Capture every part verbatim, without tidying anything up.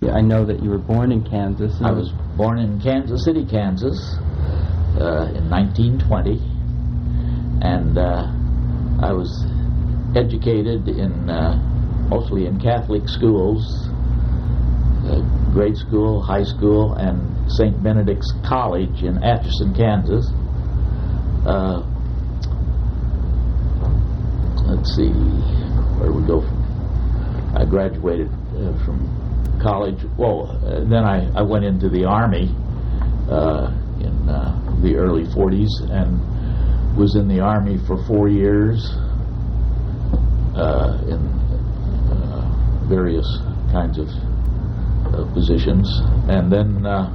I know that you were born in Kansas. I was born in Kansas City, Kansas, uh, in nineteen twenty, and uh, I was educated in uh, mostly in Catholic schools, uh, grade school, high school, and Saint Benedict's College in Atchison, Kansas. Uh, let's see, where do we go from? I graduated uh, from college. Well, uh, then I, I went into the Army uh, in uh, the early forties and was in the Army for four years uh, in uh, various kinds of uh, positions. And then uh,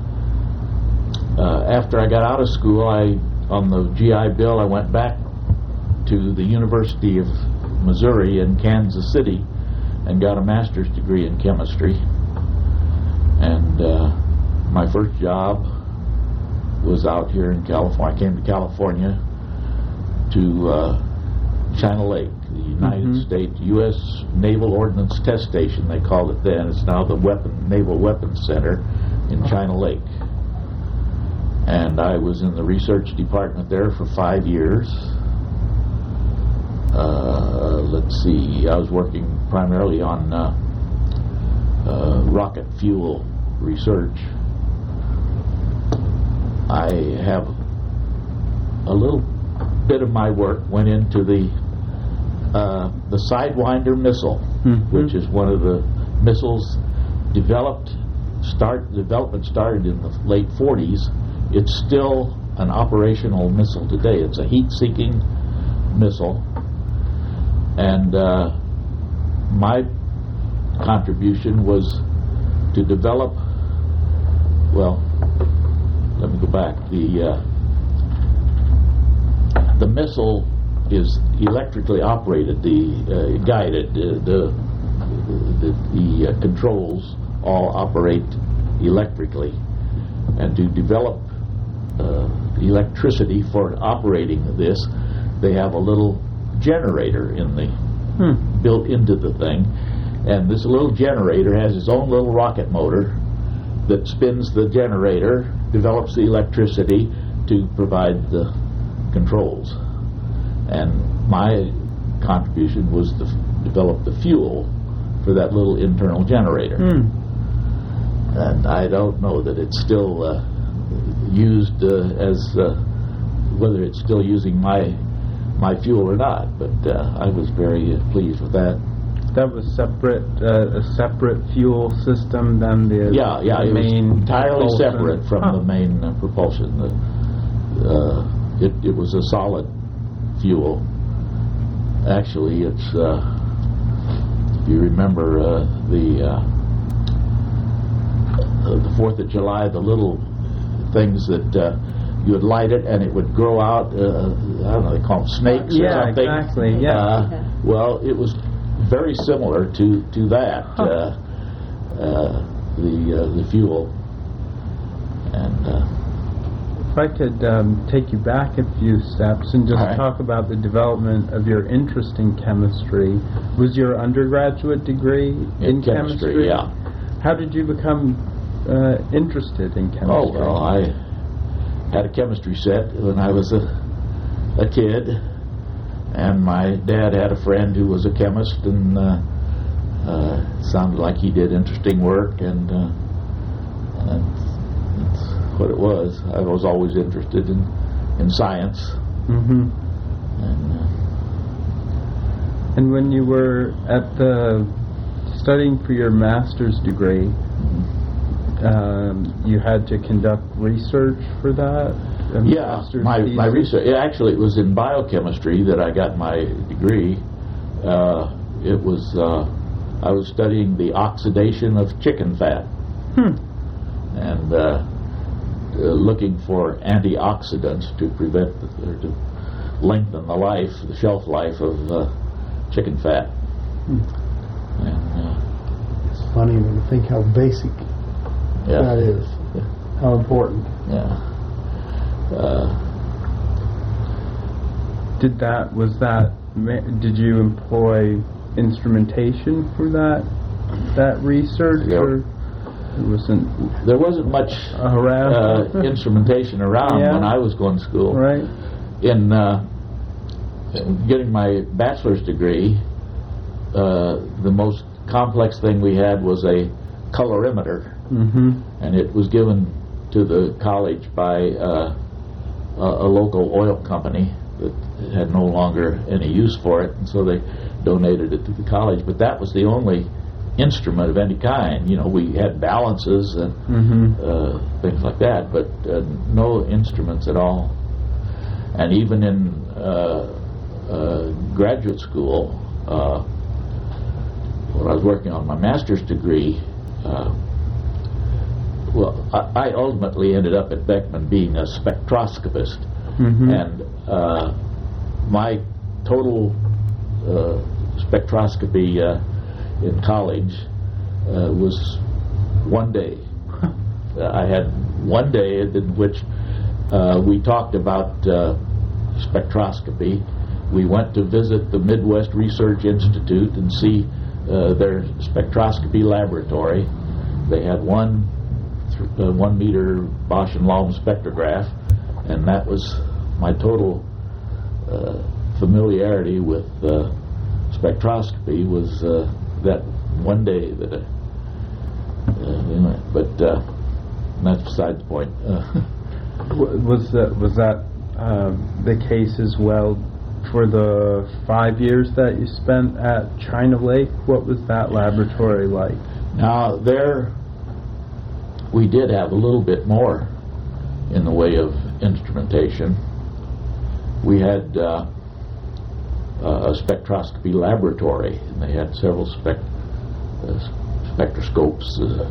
uh, after I got out of school, I on the G I Bill, I went back to the University of Missouri in Kansas City and got a master's degree in chemistry. And uh, my first job was out here in California. I came to California to uh, China Lake, the United mm-hmm. States U S Naval Ordnance Test Station, they called it then. It's now the Weapon Naval Weapons Center in China Lake. And I was in the research department there for five years. Uh, let's see, I was working primarily on uh, uh, rocket fuel research. I have a little bit of my work went into the uh, the Sidewinder missile, mm-hmm. which is one of the missiles developed. Start development started in the late forties. It's still an operational missile today. It's a heat-seeking missile. And uh, my contribution was to develop, well, let me go back. The uh, the missile is electrically operated, the uh, guided, uh, the the, the uh, controls all operate electrically. And to develop uh, electricity for operating this, they have a little generator in the hmm. built into the thing, and this little generator has its own little rocket motor that spins the generator, develops the electricity to provide the controls. And my contribution was to f- develop the fuel for that little internal generator. Hmm. And I don't know that it's still uh, used uh, as uh, whether it's still using my my fuel or not, but uh, I was very uh, pleased with that. That was separate, uh, a separate fuel system than the yeah, yeah, the it main was entirely propulsion. separate from huh. the main uh, propulsion. The, uh, it, it was a solid fuel. Actually, it's uh, if you remember uh, the uh, the Fourth of July, the little things that. Uh, You would light it, and it would grow out. Uh, I don't know. They call them snakes yeah, or something. Yeah, exactly. Yeah. Uh, okay. Well, it was very similar to to that. Huh. Uh, uh, the uh, the fuel. And uh, if I could um, take you back a few steps and just right. talk about the development of your interest in chemistry. Was your undergraduate degree in, in chemistry? chemistry? Yeah. How did you become uh, interested in chemistry? Oh well, I. had a chemistry set when I was a, a kid, and my dad had a friend who was a chemist, and uh, uh, sounded like he did interesting work, and, uh, and that's what it was. I was always interested in, in science. Mm-hmm. And, uh, and when you were at the studying for your master's degree, mm-hmm. Um, you had to conduct research for that? Yeah, my, my research, yeah, actually it was in biochemistry that I got my degree. Uh, it was, uh, I was studying the oxidation of chicken fat. Hmm. And uh, uh, looking for antioxidants to prevent, or to lengthen the life, the shelf life of uh, chicken fat. Hmm. And, uh, it's funny when you think how basic Yeah. that is. Yeah. How important. Yeah. Uh, did that, was that, did you employ instrumentation for that, that research? There, or? It wasn't there wasn't much around. uh, instrumentation around Yeah. when I was going to school. Right. In uh, getting my bachelor's degree, uh, the most complex thing we had was a colorimeter, Mm-hmm. and it was given to the college by uh, a, a local oil company that had no longer any use for it, and so they donated it to the college. But that was the only instrument of any kind. You know, we had balances and Mm-hmm. uh, things like that, but uh, no instruments at all. And even in uh, uh, graduate school, uh, when I was working on my master's degree, uh, well, I, I ultimately ended up at Beckman being a spectroscopist, Mm-hmm. and uh, my total uh, spectroscopy uh, in college uh, was one day. Uh, I had one day in which uh, we talked about uh, spectroscopy. We went to visit the Midwest Research Institute and see uh, their spectroscopy laboratory. They had one th- uh, one meter Bosch and Lomb spectrograph, and that was my total uh, familiarity with uh, spectroscopy was uh, that one day that I, uh, we went. But uh, that's beside the point. Uh, W- Was that was that um, the case as well for the five years that you spent at China Lake? What was that laboratory like? Now, there we did have a little bit more in the way of instrumentation. We had uh, a spectroscopy laboratory, and they had several spec uh, spectroscopes, uh,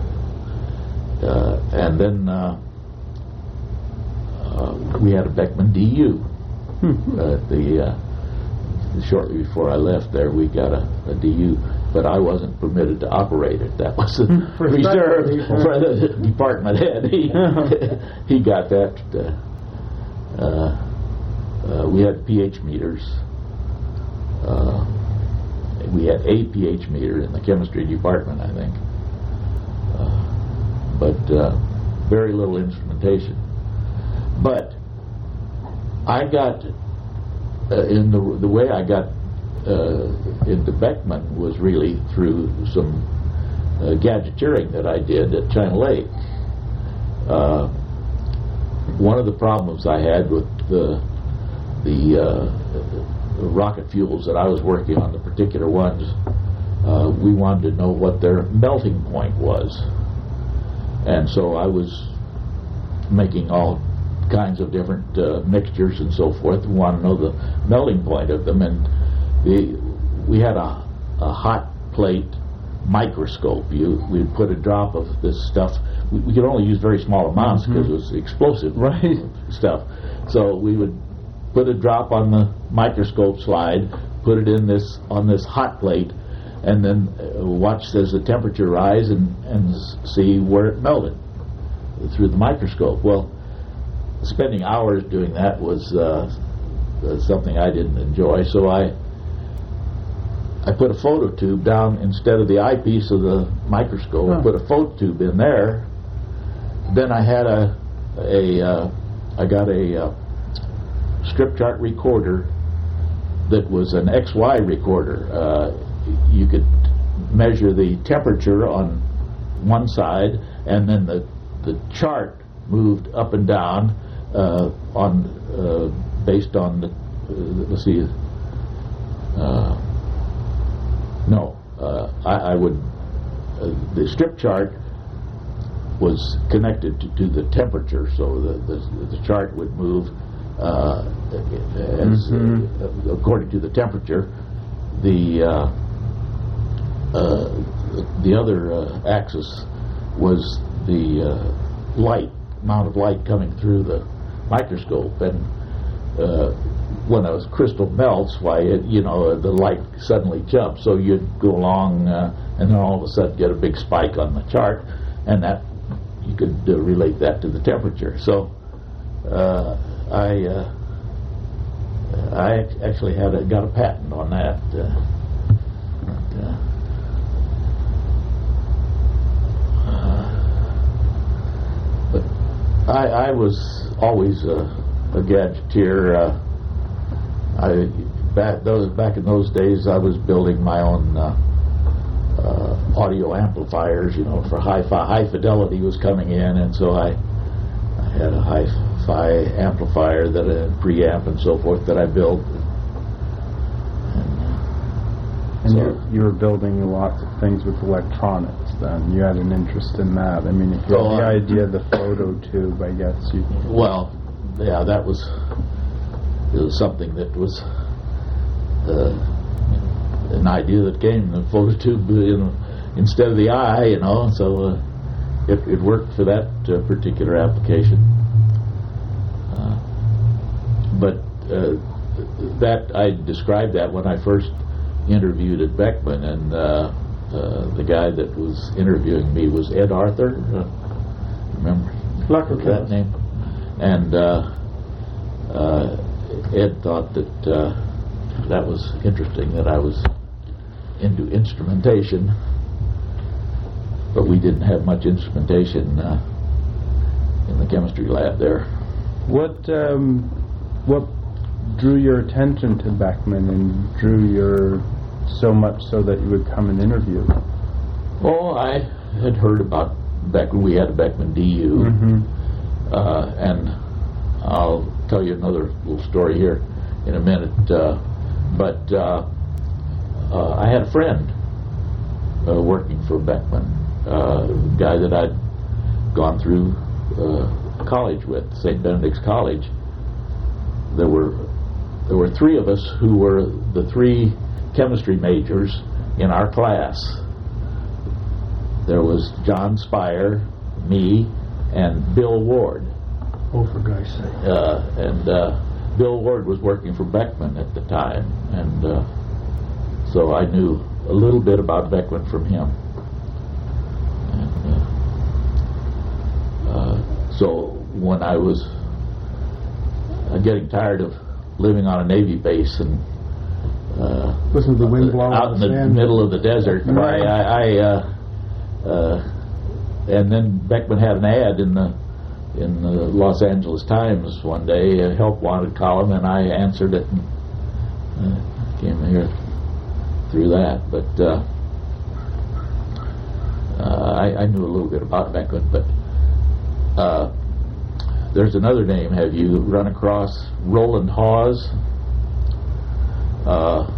uh, and then uh, uh, we had a Beckman D U. Hmm. Uh, the uh, shortly before I left there, we got a, a D U, but I wasn't permitted to operate it. That was For reserved special people. for the department head. He, he got that. Uh, uh, uh, we had pH meters. Uh, we had a pH meter in the chemistry department, I think, uh, but uh, very little instrumentation. But I got uh, in the the way I got uh, into Beckman was really through some uh, gadgeteering that I did at China Lake. Uh, one of the problems I had with the the uh, rocket fuels that I was working on, the particular ones, uh, we wanted to know what their melting point was, and so I was making all kinds of different uh, mixtures and so forth. We want to know the melting point of them, and the we had a, a hot plate microscope. You we put a drop of this stuff. We, we could only use very small amounts because Mhm. it was explosive Right. stuff. So we would put a drop on the microscope slide, put it in this on this hot plate, and then uh, watch as the temperature rise and and s- see where it melted through the microscope. Well, spending hours doing that was uh, uh, something I didn't enjoy, so I I put a photo tube down instead of the eyepiece of the microscope. Huh. I put a photo tube in there. Then I had a a uh, I got a uh, strip chart recorder that was an X Y recorder. Uh, you could measure the temperature on one side, and then the the chart moved up and down uh, on uh, based on the uh, let's see uh, no uh, I, I would uh, the strip chart was connected to, to the temperature, so the, the the chart would move uh, as Mhm. uh, according to the temperature. The uh, uh, the other uh, axis was the uh, light, amount of light coming through the microscope, and uh, when a crystal melts, why it, you know the light suddenly jumps. So you'd go along, uh, and then all of a sudden get a big spike on the chart, and that you could uh, relate that to the temperature. So uh, I uh, I ac- actually had a, got a patent on that. Uh, but, uh, I, I was always a, a gadgeteer. Uh, I back those back in those days, I was building my own uh, uh, audio amplifiers. You know, for hi-fi, high fidelity was coming in, and so I, I had a hi-fi amplifier that a preamp and so forth that I built. And So- you, you were building lots of things with electronics then. You had an interest in that. I mean, if you Oh, had the I- idea of the photo tube, I guess you... Well, yeah, that was, it was something that was uh, an idea that came, the photo tube, you know, instead of the eye, you know, so uh, it, it worked for that uh, particular application. Uh, but uh, that, I described that when I first interviewed at Beckman, and uh, uh, the guy that was interviewing me was Ed Arthur. Uh, remember that name? And uh, uh, Ed thought that uh, that was interesting, that I was into instrumentation, but we didn't have much instrumentation uh, in the chemistry lab there. What, um, what drew your attention to Beckman and drew your so much so that you would come and interview? Oh, I had heard about Beckman. We had a Beckman D U, Mm-hmm. uh, and I'll tell you another little story here in a minute. Uh, but uh, uh, I had a friend uh, working for Beckman, uh, a guy that I'd gone through uh, college with, Saint Benedict's College. There were there were three of us who were the three chemistry majors in our class. There was John Spire, me, and Bill Ward. Oh, for God's sake. Uh, and uh, Bill Ward was working for Beckman at the time, and uh, so I knew a little bit about Beckman from him. And, uh, uh, so when I was uh, getting tired of living on a Navy base and uh, Listen to the wind blowing out on in the the sand. middle of the desert, I, I, I uh, uh, and then Beckman had an ad in the in the Los Angeles Times one day, a help wanted column, and I answered it and uh, came here through that. But uh, uh, I, I knew a little bit about Beckman, but uh, there's another name. Have you run across Roland Hawes? Uh,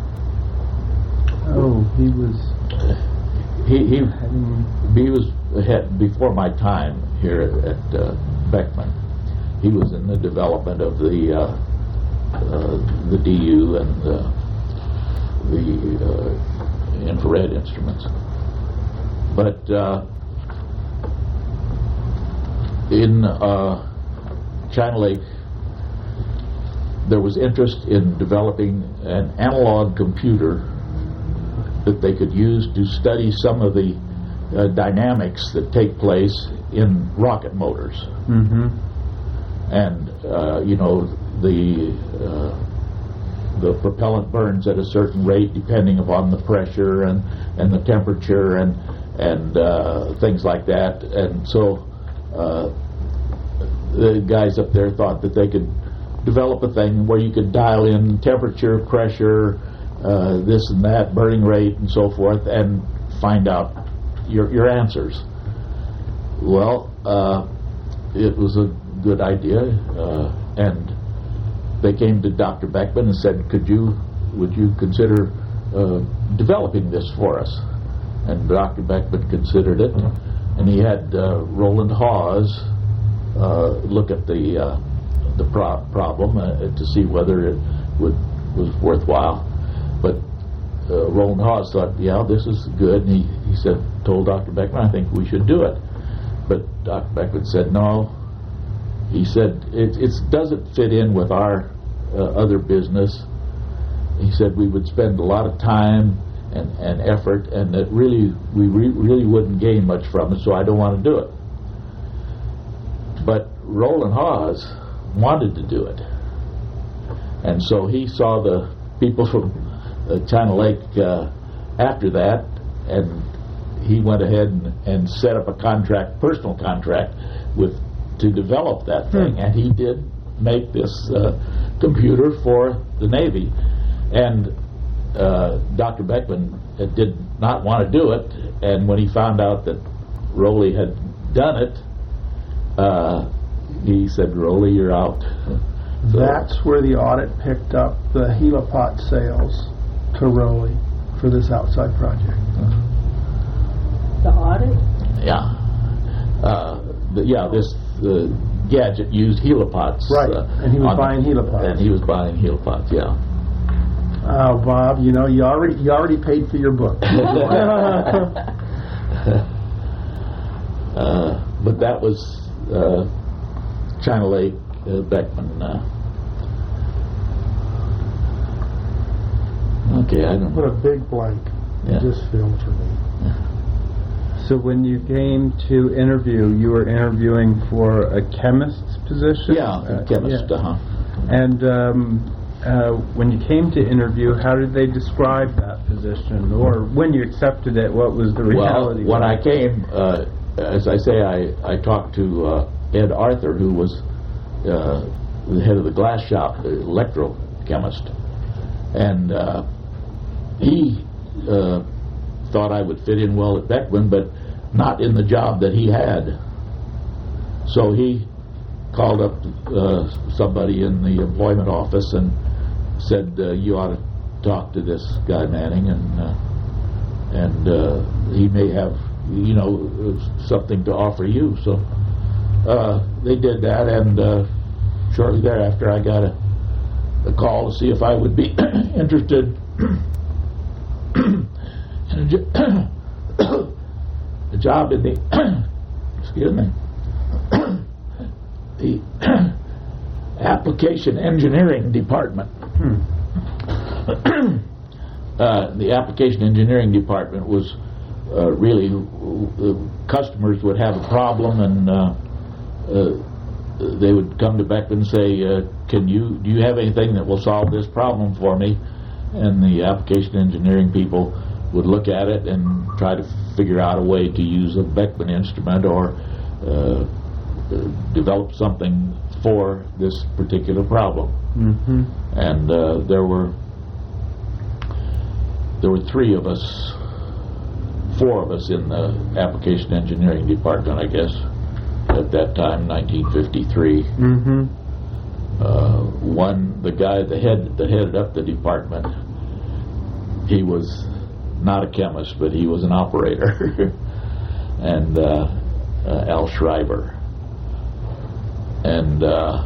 Oh, he was... he he heading- he was ahead before my time here at, at uh, Beckman. He was in the development of the uh, uh, the D U and uh, the uh, infrared instruments. But uh, in uh, China Lake, there was interest in developing an analog computer that they could use to study some of the uh, dynamics that take place in rocket motors. Mm-hmm. And uh, you know, the uh, the propellant burns at a certain rate depending upon the pressure and and the temperature and and uh, things like that. And so uh, the guys up there thought that they could develop a thing where you could dial in temperature, pressure, uh, this and that, burning rate, and so forth, and find out your your answers. Well, uh, it was a good idea, uh, and they came to Doctor Beckman and said, "Could you, would you consider uh, developing this for us?" And Doctor Beckman considered it, and he had uh, Roland Hawes uh, look at the uh, the pro- problem uh, to see whether it would was worthwhile. But uh, Roland Hawes thought, "Yeah, this is good," and he, he said, told Doctor Beckman, "I think we should do it." But Doctor Beckman said, "No." He said, it it doesn't fit in with our uh, other business. He said we would spend a lot of time and, and effort, and that really we re- really wouldn't gain much from it, so I don't want to do it. But Roland Hawes wanted to do it. And so he saw the people from uh, China Lake uh, after that, and he went ahead and, and set up a contract, personal contract, with to develop that thing, and he did make this uh, computer for the Navy. And uh, Doctor Beckman uh, did not want to do it, and when he found out that Rowley had done it, uh, he said, "Rowley, you're out." So that's where the audit picked up the Helipot sales to Rowley for this outside project. The audit? yeah, uh, the, yeah, this uh, gadget used helipods. Right, uh, and he was on the- buying helipods. And he was buying helipods. Yeah. Oh, Bob, you know, you already you already paid for your book. uh, but that was uh, China Lake uh, Beckman. Uh, okay, I don't What know. a big blank you Yeah. just filled for me. So when you came to interview, you were interviewing for a chemist's position? Yeah, Uh, chemist. yeah. Uh-huh. And um, uh, when you came to interview, how did they describe that position? Or when you accepted it, what was the reality? Well, when I like? came, uh, as I say, I, I talked to uh, Ed Arthur, who was uh, the head of the glass shop, the electrochemist, and uh, he uh, thought I would fit in well at Beckman, but not in the job that he had. So he called up uh, somebody in the employment office and said, uh, "You ought to talk to this guy Manning, and uh, and uh, he may have, you know, something to offer you." So uh, they did that, and uh, shortly thereafter, I got a, a call to see if I would be interested in a, jo- a job in the excuse me the application engineering department. uh, the application engineering department was uh, really uh, customers would have a problem, and uh, uh, they would come to Beckman and say, uh, "Can you do you have anything that will solve this problem for me?" And the application engineering people would look at it and try to figure out a way to use a Beckman instrument or uh, Uh, develop something for this particular problem. Mm-hmm. And uh, there were there were three of us, four of us in the application engineering department, I guess, at that time, nineteen fifty-three. Mm-hmm. Uh, one, the guy that head that headed up the department, he was not a chemist, but he was an operator, and uh, uh, Al Schreiber. And uh,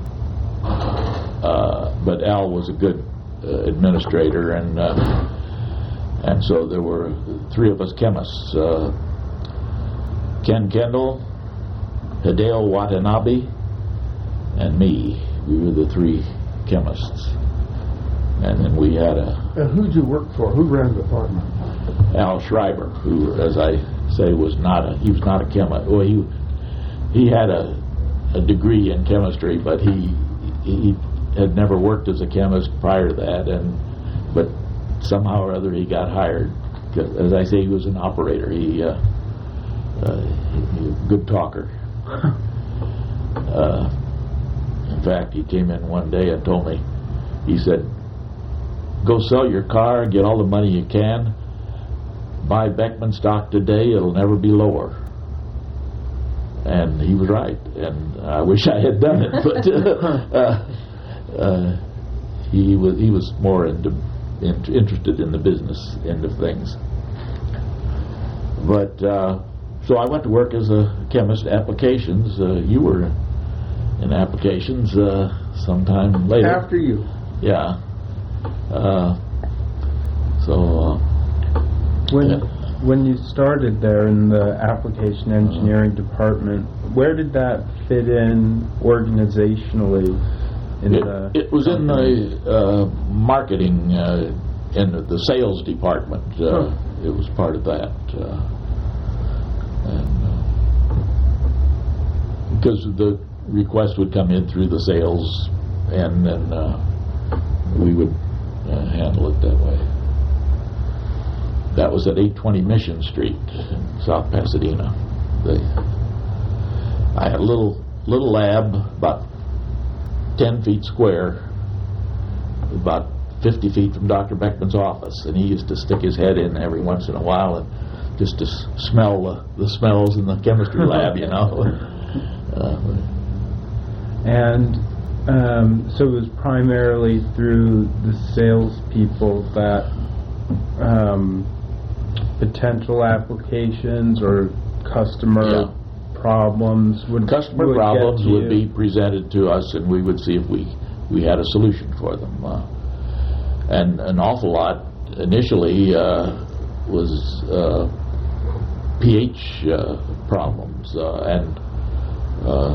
uh, but Al was a good uh, administrator, and uh, and so there were three of us chemists: uh, Ken Kendall, Hideo Watanabe, and me. We were the three chemists, and then we had a And who'd you work for? Who ran the department? Al Schreiber, who, as I say, was not a he was not a chemist. Well, he he had a a degree in chemistry, but he he had never worked as a chemist prior to that, and but somehow or other he got hired. As I say, he was an operator. He, uh, uh, he, he was a good talker. Uh, in fact, he came in one day and told me, he said, "Go sell your car, get all the money you can, buy Beckman stock today, it'll never be lower." And he was right, and I wish I had done it, but uh, uh, uh, he was he was more into, in, interested in the business end of things. But uh, so I went to work as a chemist. Applications. Uh, you were in applications uh, sometime later. After you. Yeah. Uh, so. Uh, When yeah. when you started there in the application engineering department, where did that fit in organizationally? In It, the it was in company? the uh, marketing, uh, in the, the sales department. Uh, Huh. It was part of that. Uh, and because the request would come in through the sales, and then uh, we would uh, handle it that way. That was at eight twenty Mission Street in South Pasadena. They, I had a little little lab, about ten feet square, about fifty feet from Doctor Beckman's office, and he used to stick his head in every once in a while and just to s- smell the, the smells in the chemistry lab, you know. Uh, And um, so it was primarily through the salespeople that um, potential applications or customer Yeah. problems would customer would get problems to would you. be presented to us, and we would see if we, we had a solution for them. Uh, and an awful lot initially uh, was uh, pH uh, problems, uh, and uh,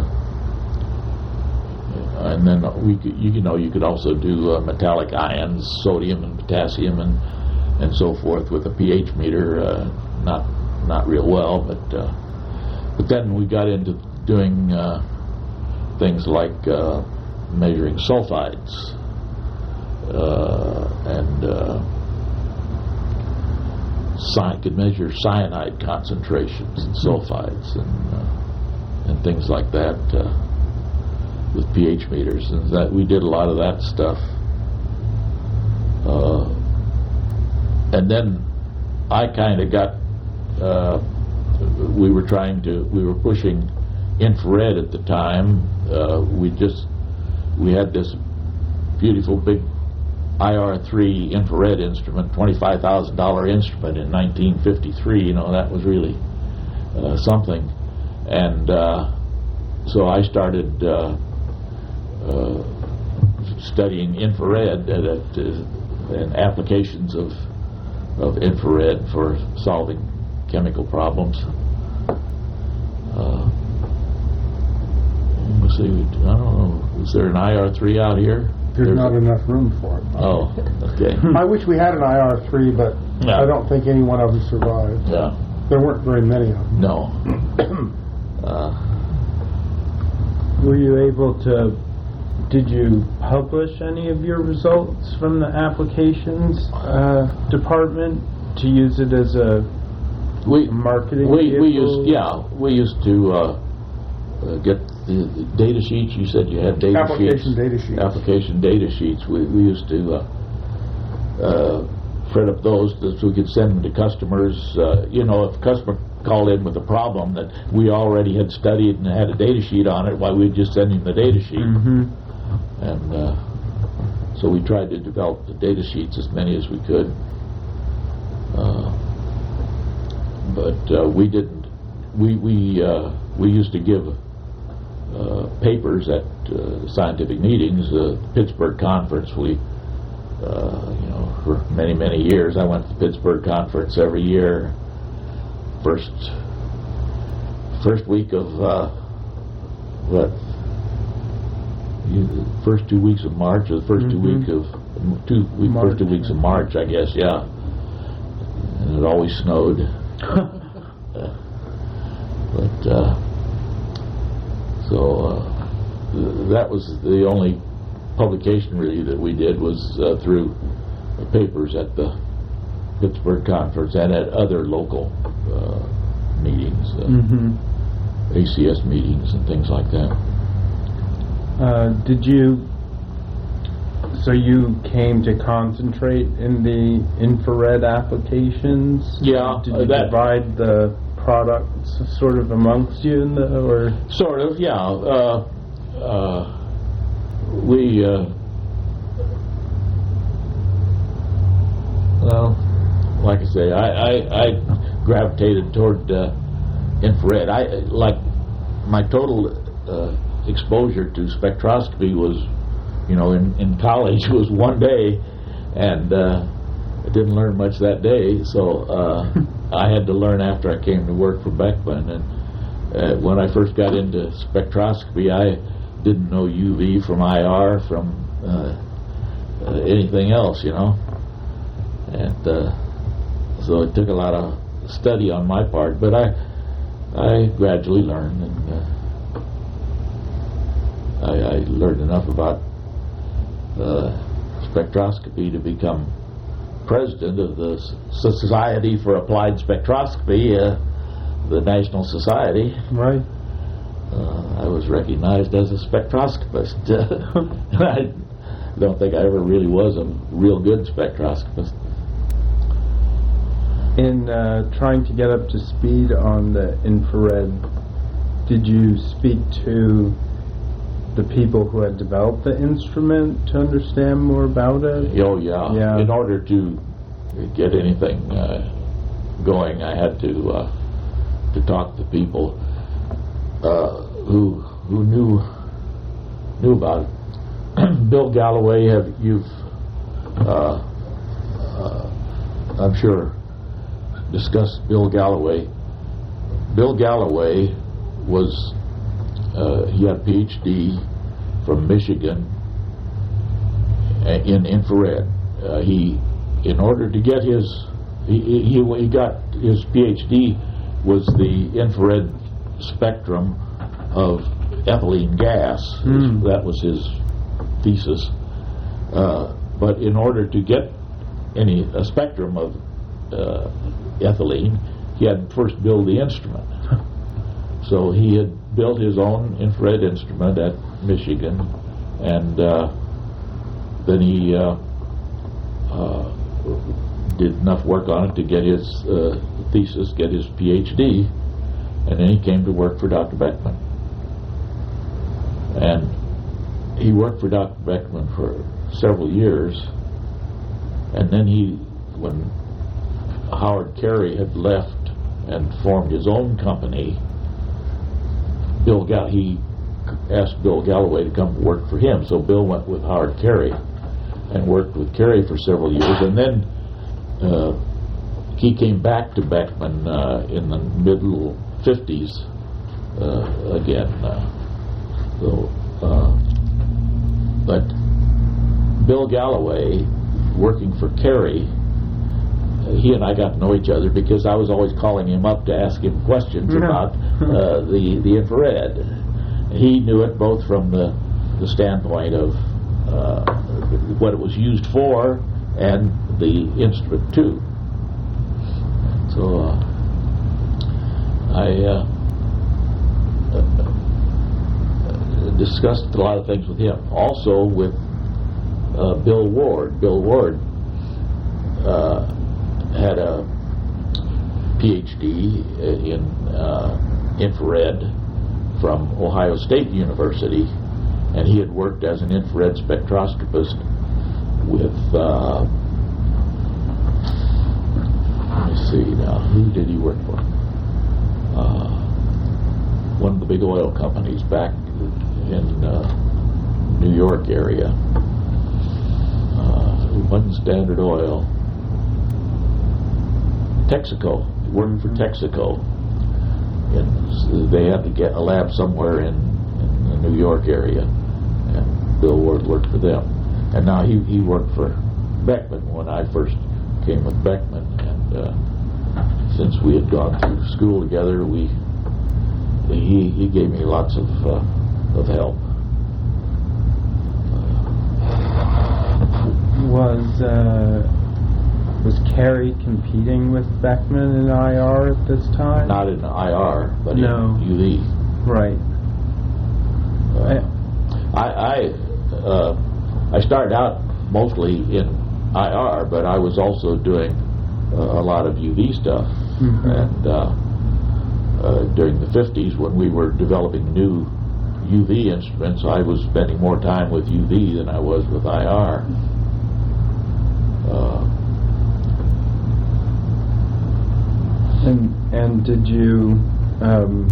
and then we could, you know, you could also do uh, metallic ions, sodium and potassium, and and so forth with a pH meter. Uh, not not real well, but uh, but then we got into doing uh, things like uh, measuring sulfides uh, and uh, cy- could measure cyanide concentrations and sulfides and uh, and things like that. Uh, with pH meters, and that we did a lot of that stuff. Uh, and then I kind of got, uh, we were trying to, we were pushing infrared at the time. Uh, we just, we had this beautiful big I R three infrared instrument, twenty-five thousand dollar instrument in nineteen fifty-three, you know, that was really uh, something. And uh, so I started uh, Uh, studying infrared uh, that, uh, and applications of of infrared for solving chemical problems. Uh, let's see, I don't know, is there an I R three out here? There's not enough room for it. Oh, okay. I wish we had an I R three, but Yeah. I don't think any one of them survived. Yeah, There weren't very many of them. no. uh, Were you able to? Did you publish any of your results from the applications uh, department to use it as a we marketing we we vehicle? used yeah we used to uh, uh, get the, the data sheets. You said you had data Application sheets. data sheets. Application data sheets. We we used to uh, uh, print up those so we could send them to customers. Uh, you know, if a customer called in with a problem that we already had studied and had a data sheet on it, why we'd just send him the data sheet. Mm-hmm. And uh, so we tried to develop the data sheets, as many as we could. Uh, but uh, we didn't. We we uh, we used to give uh, papers at uh, scientific meetings. The Pittsburgh conference. We uh, you know for many many years. I went to the Pittsburgh conference every year. First first week of uh, what. You- first two weeks of March, or the first two Mhm. week of two week, March, first two weeks of yeah. March, I guess, yeah. And it always snowed, but uh, so uh, th- that was the only publication really that we did was uh, through the papers at the Pittsburgh conference and at other local uh, meetings, uh, Mm-hmm. A C S meetings and things like that. Uh, did you? So you came to concentrate in the infrared applications? Yeah, Did uh, you that- divide the products sort of amongst you in the or? Sort of, yeah. Uh, uh, we, uh, well, like I say, I, I, I gravitated toward uh, infrared. I like my total uh, exposure to spectroscopy was, you know, in, in college was one day, and uh, I didn't learn much that day, so uh, I had to learn after I came to work for Beckman. And uh, when I first got into spectroscopy, I didn't know U V from I R from uh, uh, anything else, you know. And uh, so it took a lot of study on my part, but I I gradually learned, and uh, I, I learned enough about uh, spectroscopy to become president of the S- Society for Applied Spectroscopy, uh, the National Society. Right. uh, I was recognized as a spectroscopist. I don't think I ever really was a real good spectroscopist. In uh, trying to get up to speed on the infrared, did you speak to the people who had developed the instrument to understand more about it? Oh yeah. Yeah. In order to get anything uh, going, I had to uh, to talk to people uh, who who knew knew about it. Bill Galloway, have you've uh, uh, I'm sure discussed Bill Galloway. Bill Galloway was uh, he had a P H D from Michigan in infrared. Uh, he, in order to get his, he, he, he got his P H D was the infrared spectrum of ethylene gas. Mm. That was his thesis. Uh, but in order to get any a spectrum of uh, ethylene, he had to first build the instrument. So he had built his own infrared instrument at Michigan, and uh, then he uh, uh, did enough work on it to get his uh, thesis, get his P H D, and then he came to work for Doctor Beckman. And he worked for Doctor Beckman for several years, and then he, when Howard Carey had left and formed his own company, Bill Gall- he asked Bill Galloway to come work for him. So Bill went with Howard Carey and worked with Carey for several years, and then uh, he came back to Beckman uh, in the middle fifties uh, again. Uh, so, uh, but Bill Galloway, working for Carey, he and I got to know each other because I was always calling him up to ask him questions Yeah. about uh, the the infrared. He knew it both from the the standpoint of uh, what it was used for and the instrument too. So uh, I uh, uh, discussed a lot of things with him. Also with uh, Bill Ward. Bill Ward uh, had a P H D in uh, infrared from Ohio State University, and he had worked as an infrared spectroscopist with uh, let me see now, who did he work for? Uh, one of the big oil companies back in uh, New York area. Uh, it wasn't Standard Oil. Texaco. He worked for Texaco. And they had to get a lab somewhere in, in the New York area, and Bill Ward worked for them. And now he, he worked for Beckman when I first came with Beckman, and uh, since we had gone through school together, we he he gave me lots of uh, of help. Was uh, was Carey competing with Beckman in I R at this time? Not in I R, but No. in U V. Right. Uh, I I, uh, I started out mostly in I R, but I was also doing uh, a lot of U V stuff. Mhm. And uh, uh, during the fifties, when we were developing new U V instruments, I was spending more time with U V than I was with I R. Uh, And and did you um,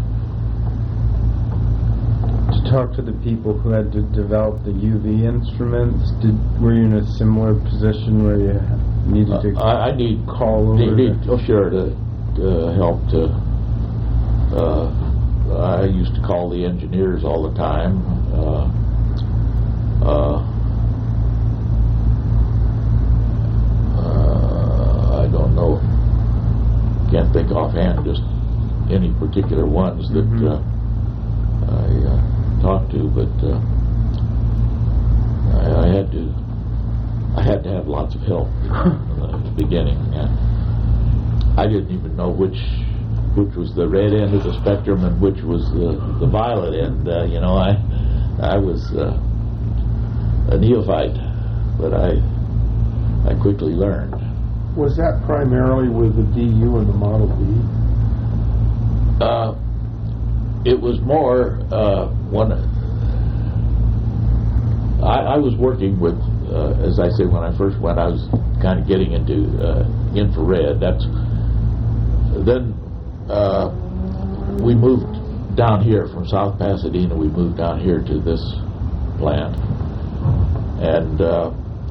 to talk to the people who had to develop the U V instruments? Did were you in a similar position where you needed to I, I need call over? need, need, the- oh sure to, to help to. Uh, I used to call the engineers all the time. Uh, uh, uh, I don't know. Can't think offhand just any particular ones that Mhm. uh, I uh, talked to, but uh, I, I had to. I had to have lots of help in the beginning. Uh, I didn't even know which which was the red end of the spectrum and which was the, the violet end. Uh, you know, I I was uh, a neophyte, but I I quickly learned. Was that primarily with the D U and the Model B? Uh, it was more uh, one. I, I was working with, uh, as I say, when I first went, I was kind of getting into uh, infrared. That's then uh, we moved down here from South Pasadena. We moved down here to this plant, and uh,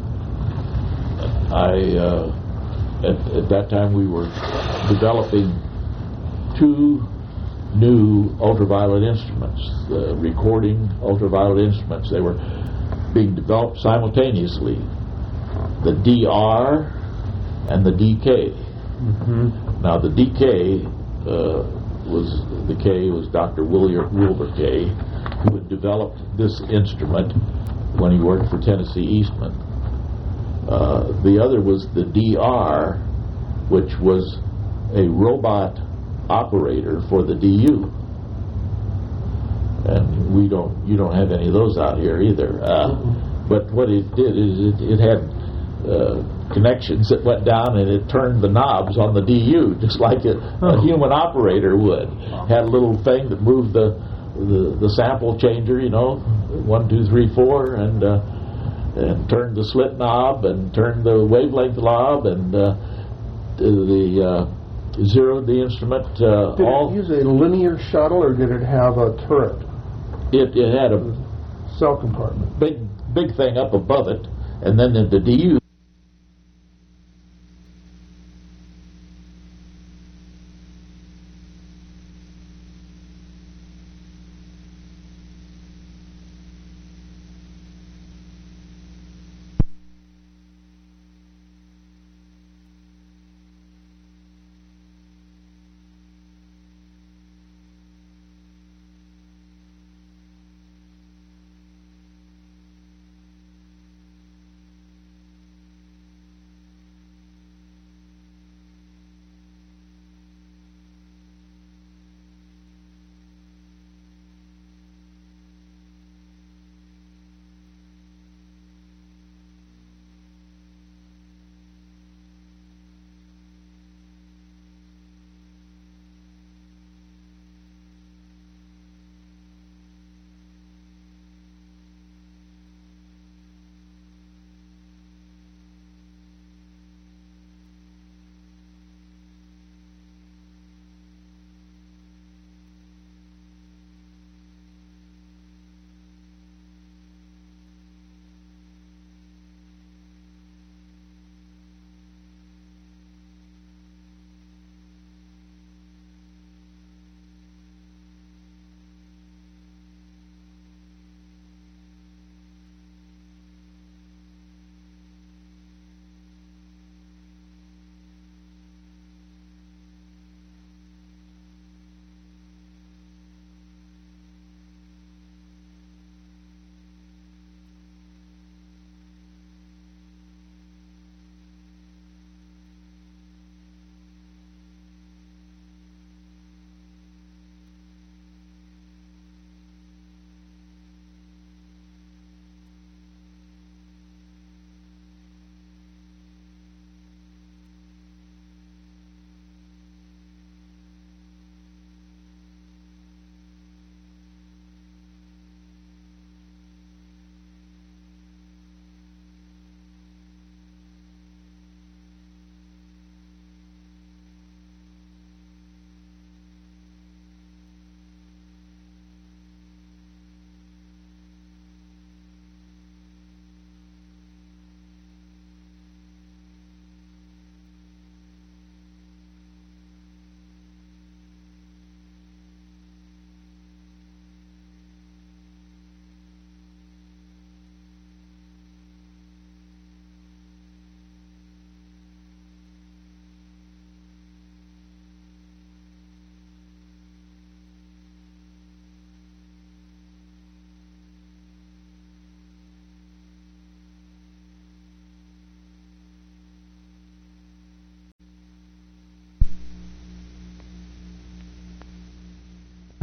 I. Uh, At, at that time, we were developing two new ultraviolet instruments, uh, recording ultraviolet instruments. They were being developed simultaneously, the D R and the D K. Mm-hmm. Now, the D K uh, was the K was Doctor William Wilbur Kay, who had developed this instrument when he worked for Tennessee Eastman. Uh, the other was the D R, which was a robot operator for the D U, and we don't, you don't have any of those out here either. Uh, mm-hmm. But what it did is it, it had uh, connections that went down and it turned the knobs on the D U just like a, a human operator would. Had a little thing that moved the the, the sample changer, you know, one, two, three, four, and. Uh, and turned the slit knob and turned the wavelength knob and uh, the uh, zeroed the instrument. Uh, did all it use a linear shuttle or did it have a turret? It, it had a cell compartment. Big big thing up above it, and then the, the D U.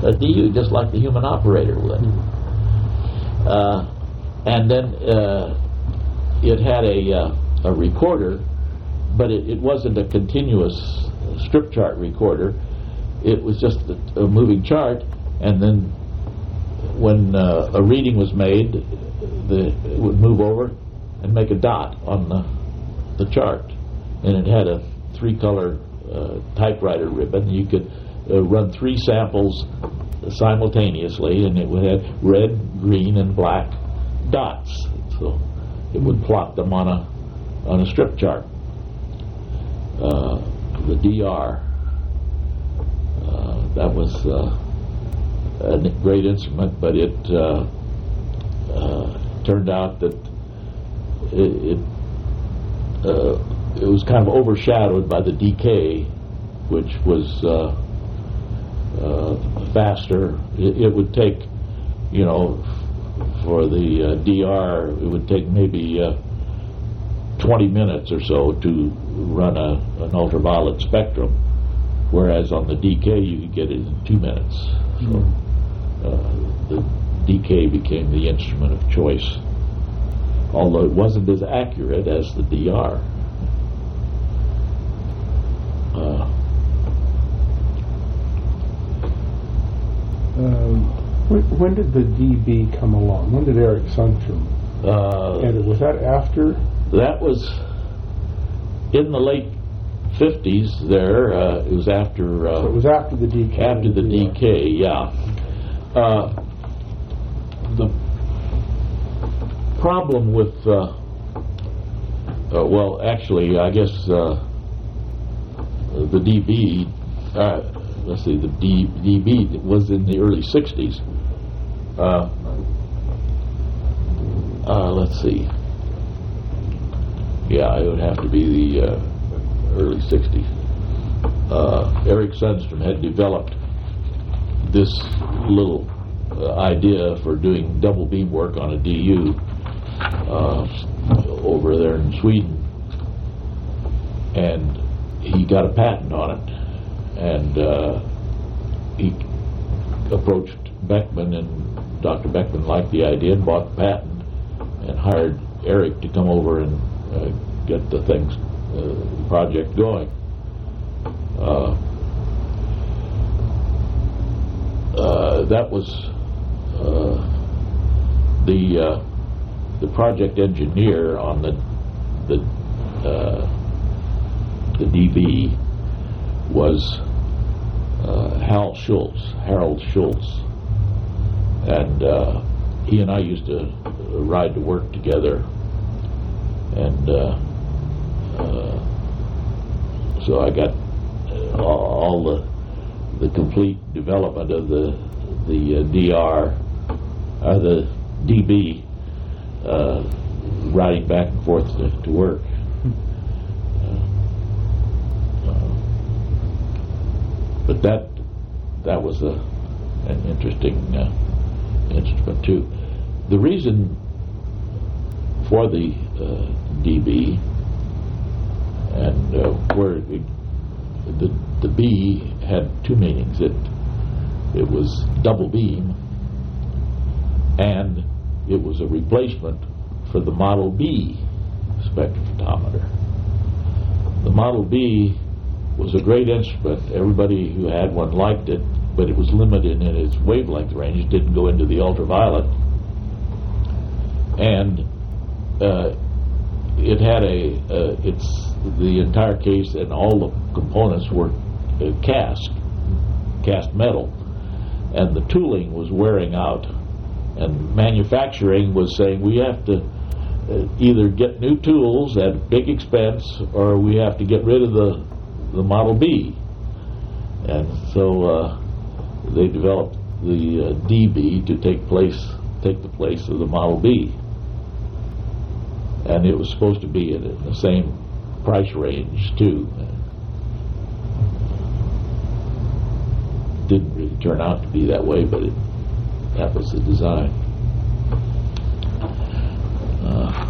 a D U just like the human operator would. Uh, and then uh, it had a, uh, a recorder, but it, it wasn't a continuous strip chart recorder. It was just a, a moving chart, and then when uh, a reading was made, the, it would move over and make a dot on the, the chart. And it had a three-color uh, typewriter ribbon. You could uh, run three samples simultaneously, and it would have red, green, and black dots. So it would plot them on a on a strip chart. Uh, the D R, uh, that was uh, a great instrument, but it uh, uh, turned out that it it, uh, it was kind of overshadowed by the D K, which was uh, uh, faster. It, it would take, you know, for the uh, D R, it would take maybe uh, twenty minutes or so to run a, an ultraviolet spectrum, whereas on the D K you could get it in two minutes. So uh, the D K became the instrument of choice, although it wasn't as accurate as the D R. Uh, Um, when, when did the D B come along? When did Eric Sundstrom uh, enter? Was that after? That was in the late fifties there. Uh, it was after uh, So it was after the D K. after the D K, yeah. Uh, the problem with uh, uh, well, actually, I guess uh, the D B, uh, let's see, the D, DB was in the early sixties. Uh, uh, let's see. Yeah, it would have to be the uh, early sixties. Uh, Eric Sundstrom had developed this little uh, idea for doing double beam work on a D U uh, over there in Sweden, and he got a patent on it, and uh, he approached Beckman, and Doctor Beckman liked the idea and bought the patent and hired Eric to come over and uh, get the things uh, project going. Uh, uh, that was uh, the uh, the project engineer on the the uh, the D B was uh, Hal Schultz, Harold Schultz, and uh, he and I used to ride to work together, and uh, uh, so I got uh, all the the complete development of the the uh, D R, uh, the D B, uh, riding back and forth to, to work. But that that was a an interesting uh, instrument too. The reason for the uh, D B and uh, where it, the the B had two meanings. It it was double beam, and it was a replacement for the Model B spectrophotometer. The Model B was a great instrument. Everybody who had one liked it, but it was limited in its wavelength range. It didn't go into the ultraviolet, and uh, it had a uh, it's the entire case and all the components were uh, cast cast metal, and the tooling was wearing out, and manufacturing was saying we have to uh, either get new tools at big expense, or we have to get rid of the the Model B. And so uh, they developed the uh, D B to take place take the place of the Model B, and it was supposed to be in the same price range too. Didn't really turn out to be that way, but it, that was the design. Uh,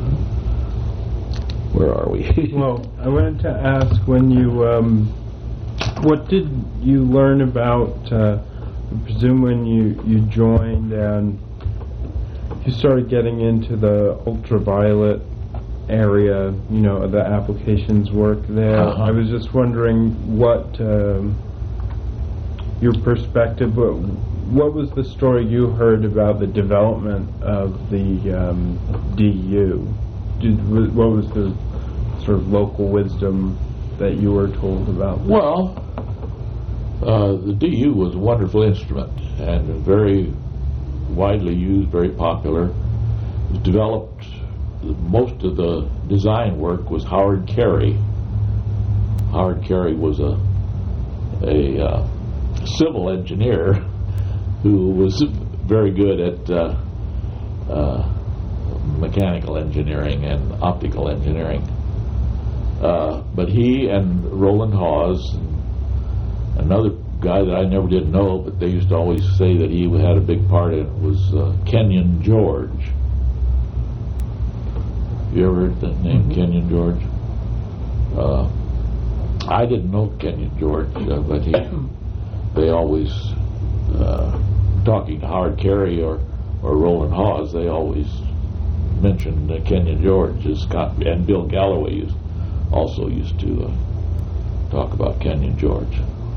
where are we? Well, I wanted to ask, when you, um, what did you learn about uh, I presume when you, you joined and you started getting into the ultraviolet area, you know, the applications work there. Uh-huh. I was just wondering what um, your perspective, what, what was the story you heard about the development of the um, D U? Did, what was the sort of local wisdom that you were told about this? Well, uh, the D U was a wonderful instrument and very widely used, very popular. It was developed, most of the design work was Howard Carey. Howard Carey was a, a uh, civil engineer who was very good at uh, uh, mechanical engineering and optical engineering. Uh, but he and Roland Hawes, and another guy that I never did know, but they used to always say that he had a big part in it, was uh, Kenyon George. You ever heard that name, mm-hmm. Kenyon George? Uh, I didn't know Kenyon George, uh, but he, they always, uh, talking to Howard Carey or, or Roland Hawes, they always mentioned uh, Kenyon George, as Scott, and Bill Galloway used, also used to uh, talk about Kenyon George.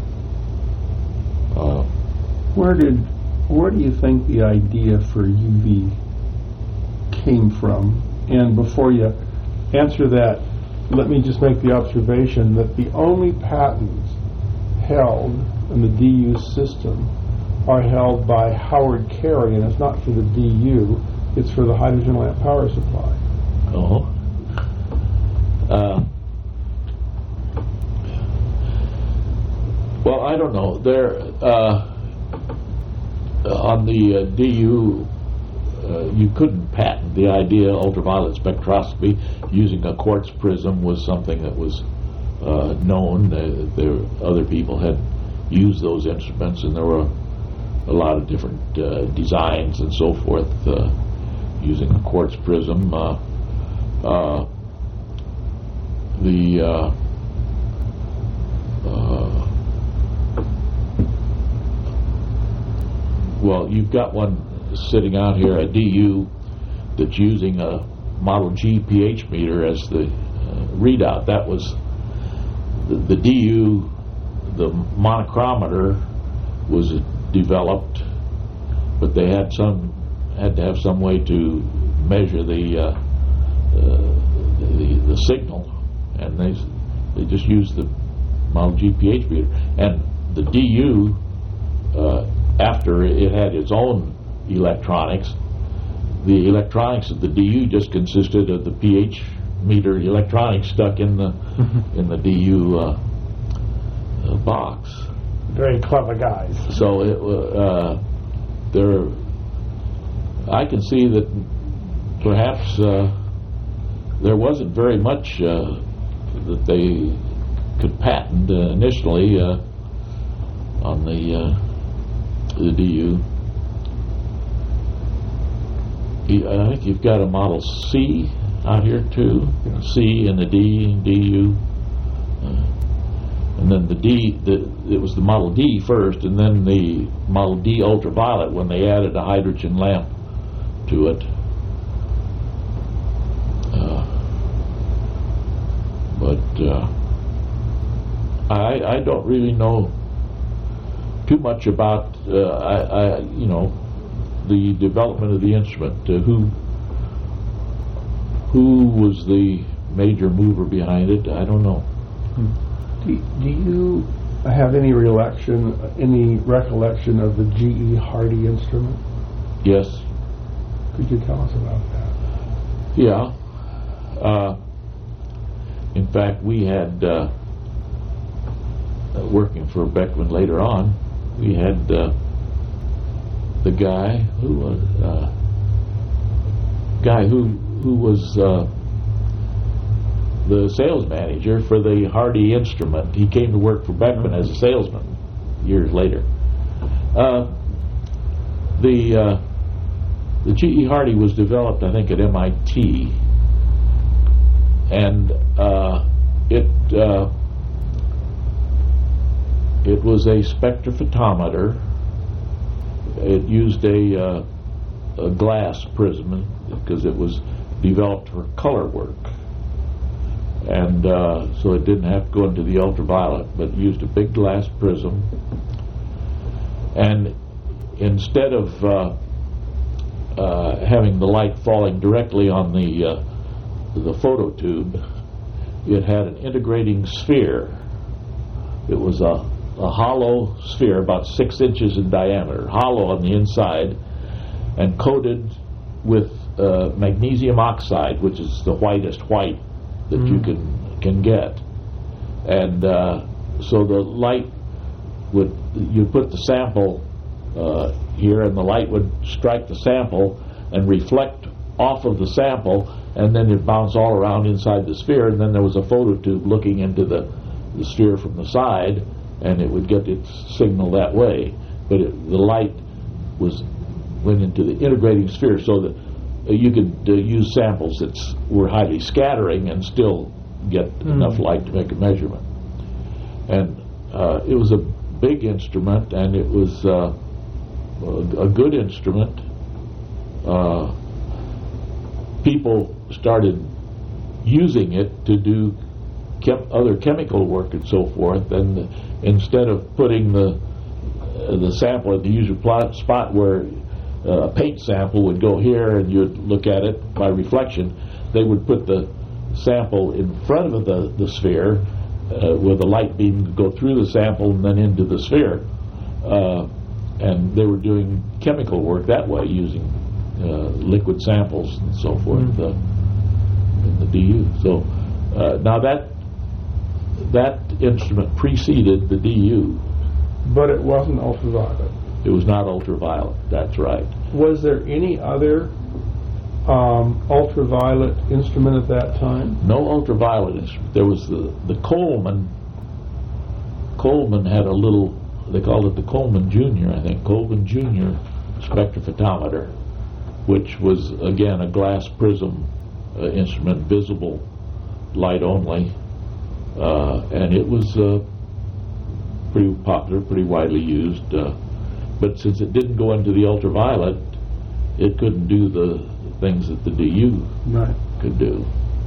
Uh, Where did, where do you think the idea for U V came from? And before you answer that, let me just make the observation that the only patents held in the D U system are held by Howard Carey, and it's not for the D U, it's for the hydrogen lamp power supply. oh. Uh, well, I don't know. There, uh, on the uh, D U, uh, you couldn't patent the idea. Ultraviolet spectroscopy using a quartz prism was something that was uh, known. Uh, there, other people had used those instruments, and there were a lot of different uh, designs and so forth uh, using a quartz prism. Uh, uh, the uh, uh, well, you've got one sitting out here, a D U, that's using a Model G pH meter as the uh, readout. That was the, the D U, the monochrometer was developed, but they had some had to have some way to measure the uh, uh, the, the signal, and they they just used the Model G pH meter. And the D U, uh, after it had its own electronics, the electronics of the D U just consisted of the pH meter electronics stuck in the in the D U uh, uh, box. Very clever guys. So it uh, there, I can see that perhaps uh, there wasn't very much uh, that they could patent uh, initially uh, on the uh, the D U. I think you've got a Model C out here too. Yeah. C and the D and D U, uh, and then the D. The, it was the Model D first, and then the Model D Ultraviolet when they added a hydrogen lamp to it. Uh, but uh, I I don't really know too much about uh, I, I you know. the development of the instrument. Uh, who who was the major mover behind it? I don't know. Do, do you have any recollection, any recollection of the G E Hardy instrument? Yes. Could you tell us about that? Yeah. Uh, in fact, we had uh, uh, working for Beckman later on. We had. Uh, The guy who was uh, guy who who was uh, the sales manager for the Hardy instrument. He came to work for Beckman as a salesman years later. Uh, the uh, the G E Hardy was developed, I think, at M I T, and uh, it uh, it was a spectrophotometer it used a, uh, a glass prism because it was developed for color work. And uh, so it didn't have to go into the ultraviolet, but used a big glass prism. And instead of uh, uh, having the light falling directly on the uh, the phototube, it had an integrating sphere. It was a, a hollow sphere about six inches in diameter, hollow on the inside, and coated with uh, magnesium oxide, which is the whitest white that mm. you can can get. And uh, so the light would, you put the sample uh, here, and the light would strike the sample and reflect off of the sample, and then it bounced all around inside the sphere, and then there was a phototube looking into the, the sphere from the side, and it would get its signal that way. But it, the light was went into the integrating sphere, so that uh, you could uh, use samples that s- were highly scattering and still get mm. enough light to make a measurement. And uh, it was a big instrument, and it was uh, a, a good instrument. Uh, people started using it to do chem- other chemical work and so forth, and instead of putting the uh, the sample at the usual plot spot where uh, a paint sample would go here and you'd look at it by reflection, they would put the sample in front of the, the sphere uh, where the light beam would go through the sample and then into the sphere. Uh, and they were doing chemical work that way, using uh, liquid samples and so forth mm-hmm. uh, in the D U. So uh, now that that instrument preceded the D U. But it wasn't ultraviolet. It was not ultraviolet, that's right. Was there any other um, ultraviolet instrument at that time? No ultraviolet instrument. There was the, the Coleman. Coleman had a little, they called it the Coleman Junior, I think, Coleman Junior spectrophotometer, which was, again, a glass prism uh, instrument, visible light only. Uh, and it was uh, pretty popular, pretty widely used. Uh, but since it didn't go into the ultraviolet, it couldn't do the things that the D U right. could do.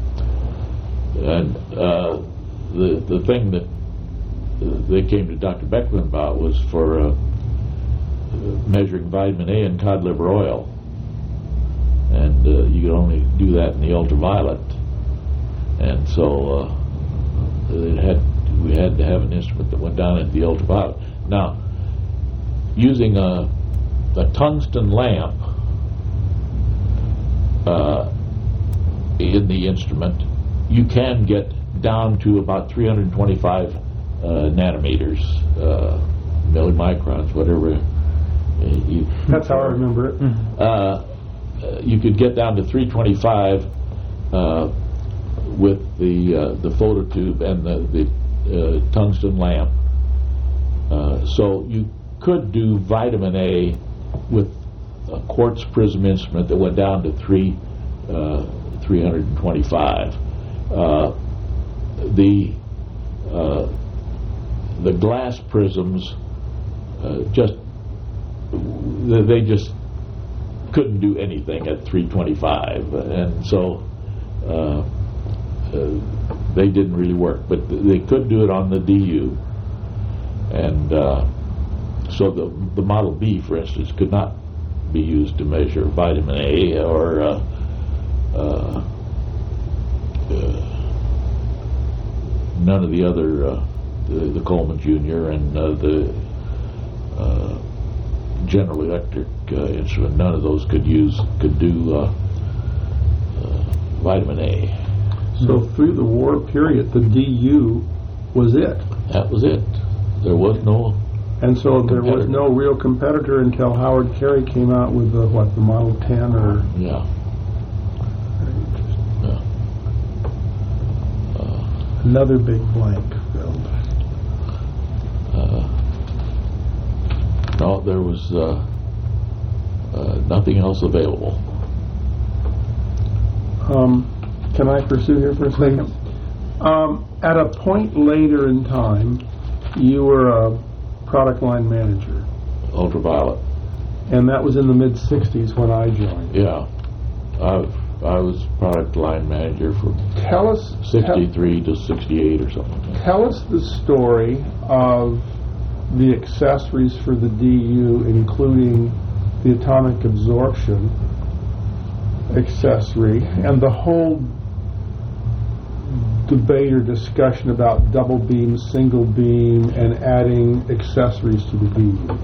And uh, the the thing that uh, they came to Doctor Beckman about was for uh, measuring vitamin A in cod liver oil. And uh, you could only do that in the ultraviolet. And so uh, it had we had to have an instrument that went down into the ultraviolet. Now, using a, a tungsten lamp uh, in the instrument, you can get down to about three hundred twenty-five uh, nanometers, uh, millimicrons, whatever. Uh, you, That's how I remember it. Mm-hmm. Uh, uh, you could get down to three twenty-five uh, with the uh, the phototube and the, the uh, tungsten lamp. Uh, so you could do vitamin A with a quartz prism instrument that went down to three uh, three hundred twenty-five. Uh, the uh, the glass prisms uh, just they just couldn't do anything at three twenty-five, and so uh, uh, they didn't really work. But they could do it on the D U, and uh, so the the Model B, for instance, could not be used to measure vitamin A or uh, uh, uh, none of the other uh, the, the Coleman Junior and uh, the uh, General Electric uh, instrument. None of those could use could do uh, uh, vitamin A. So through the war period, the D U was it. That was it. There was no. And so there competitor. was no real competitor until Howard Carey came out with the what the Model ten or. Yeah. Yeah. Uh, Another big blank filled. Uh, no, there was uh, uh, nothing else available. Um, can I pursue here for a second? Um, at a point later in time, you were a product line manager. Ultraviolet. And that was in the mid sixties when I joined. Yeah. I, I was product line manager from Tell us, sixty-three to sixty-eight or something. tell us the story of the accessories for the D U, including the atomic absorption accessory, and the whole debate or discussion about double beam, single beam, and adding accessories to the D U.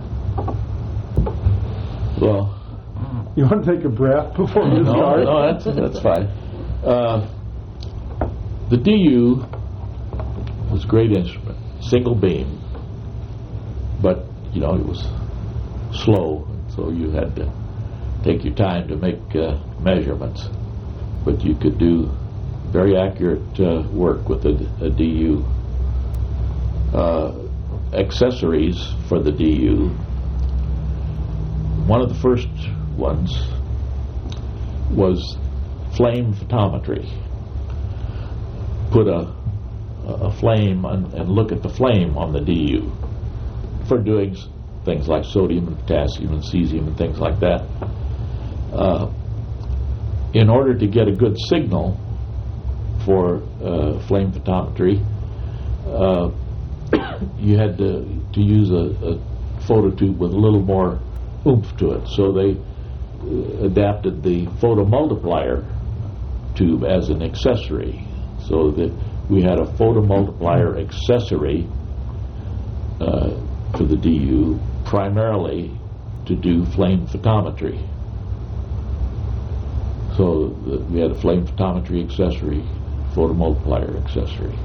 Well, You want to take a breath before you no, start? no, that's that's fine. Uh, the D U was a great instrument, single beam, but you know it was slow, so you had to take your time to make uh, measurements. But you could do very accurate uh, work with a, a D U. Uh, accessories for the D U. One of the first ones was flame photometry. Put a, a flame on, and look at the flame on the D U for doing s- things like sodium and potassium and cesium and things like that. Uh, in order to get a good signal for uh, flame photometry, uh, you had to, to use a, a phototube with a little more oomph to it. So they uh, adapted the photomultiplier tube as an accessory, so that we had a photomultiplier accessory uh, for the D U, primarily to do flame photometry. So the, we had a flame photometry accessory, photomultiplier accessory.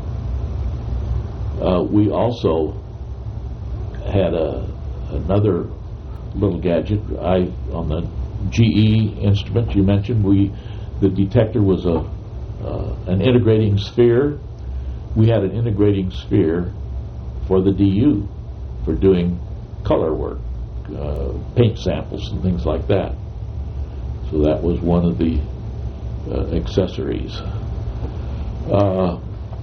Uh, we also had a another little gadget. I on the G E instrument you mentioned, we the detector was a uh, an integrating sphere. We had an integrating sphere for the D U for doing color work, uh, paint samples and things like that. So that was one of the uh, accessories. Uh,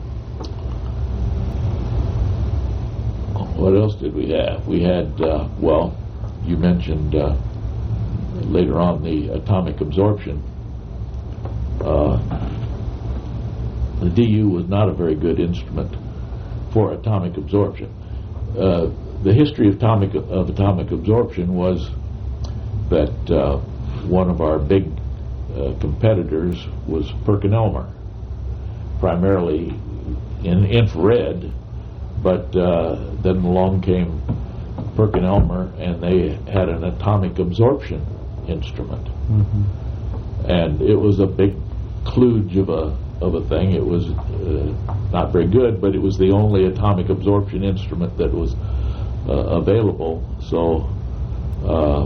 what else did we have? We had, uh, well, you mentioned uh, later on the atomic absorption. Uh, the D U was not a very good instrument for atomic absorption. Uh, the history of atomic, of atomic absorption was that uh, one of our big uh, competitors was PerkinElmer, primarily in infrared, but uh, then along came PerkinElmer and they had an atomic absorption instrument. Mhm. And it was a big kludge of a of a thing. It was uh, not very good, but it was the only atomic absorption instrument that was uh, available. So uh,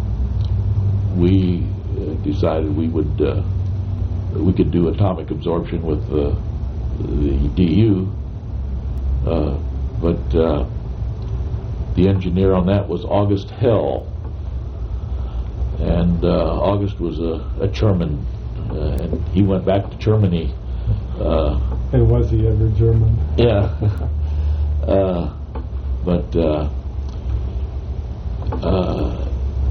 we uh, decided we would uh, we could do atomic absorption with uh, the D U, uh, but uh, the engineer on that was August Hell, and uh, August was a, a German, uh, and he went back to Germany. Uh, And was he ever German? yeah, uh, but uh, uh,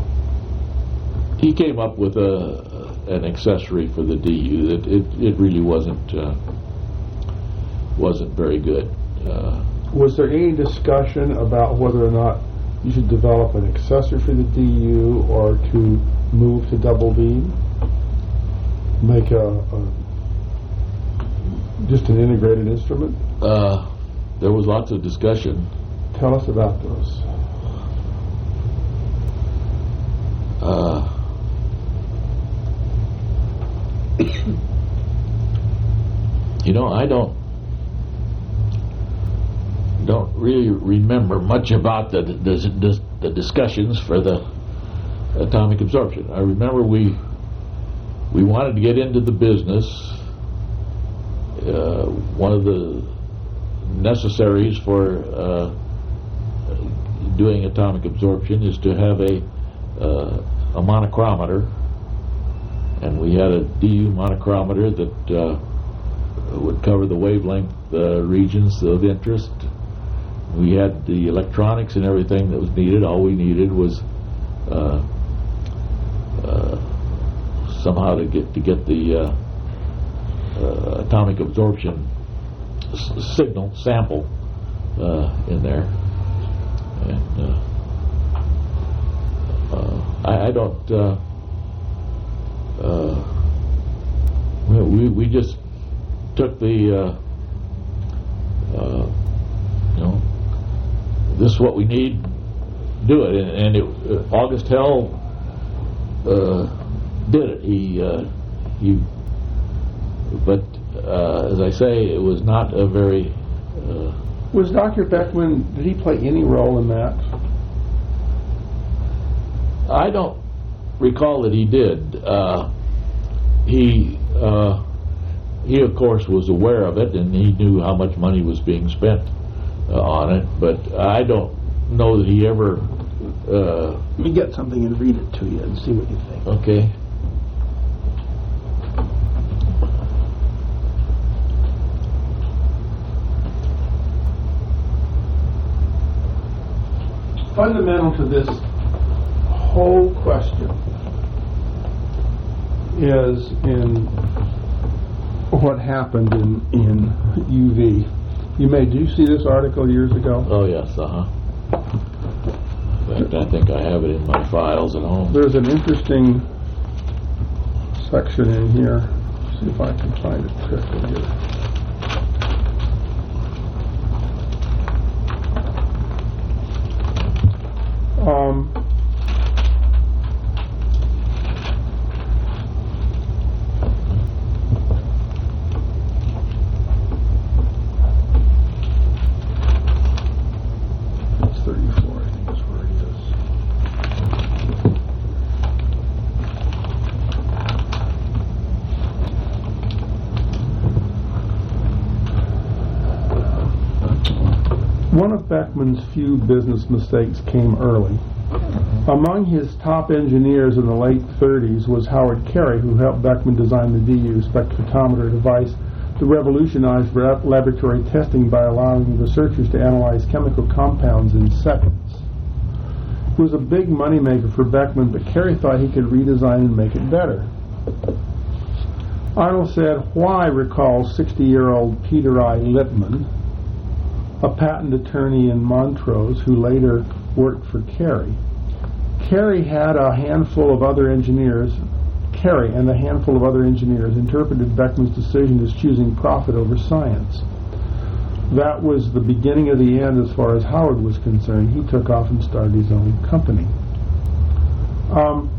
he came up with a an accessory for the D U that it, it really wasn't uh, wasn't very good. Uh, Was there any discussion about whether or not you should develop an accessory for the D U or to move to double beam? Make a, a just an integrated instrument? uh, there was lots of discussion. Tell us about those. Uh, you know, I don't don't really remember much about the the, the the discussions for the atomic absorption. I remember we we wanted to get into the business. Uh, one of the necessaries for uh, doing atomic absorption is to have a uh, a monochromator, and we had a D U monochromator that uh, would cover the wavelength uh, regions of interest. We had the electronics and everything that was needed. All we needed was uh, uh, somehow to get to get the uh, uh, atomic absorption s- signal sample uh, in there, and uh, uh, I, I don't. Uh, uh, we we just took the. Uh, uh, you know, this is what we need. Do it, and, and it, uh, August Hell uh, did it. He uh, he. But uh, as I say, it was not a very. Uh, Was Doctor Beckman, did he play any role in that? I don't recall that he did. Uh, he uh, he of course was aware of it, and he knew how much money was being spent uh, on it. But I don't know that he ever. Uh, Let me get something and read it to you and see what you think. okay. Fundamental to this whole question is in what happened in, in U V. You may, do you see this article years ago? Oh yes, uh huh. In fact, I think I have it in my files at home. There's an interesting section in here. See if I can find it quickly here. Um, it's thirty-four, I think is where it is. One of Beckman's few business mistakes came early. Among his top engineers in the late thirties was Howard Carey, who helped Beckman design the D U spectrophotometer device that revolutionized lab- laboratory testing by allowing researchers to analyze chemical compounds in seconds. It was a big moneymaker for Beckman, but Carey thought he could redesign and make it better. Arnold said, "Why?" recalls sixty-year-old Peter I. Lippmann, a patent attorney in Montrose who later worked for Carey. Carey had a handful of other engineers, Carey and a handful of other engineers interpreted Beckman's decision as choosing profit over science. That was the beginning of the end as far as Howard was concerned. He took off and started his own company. Um,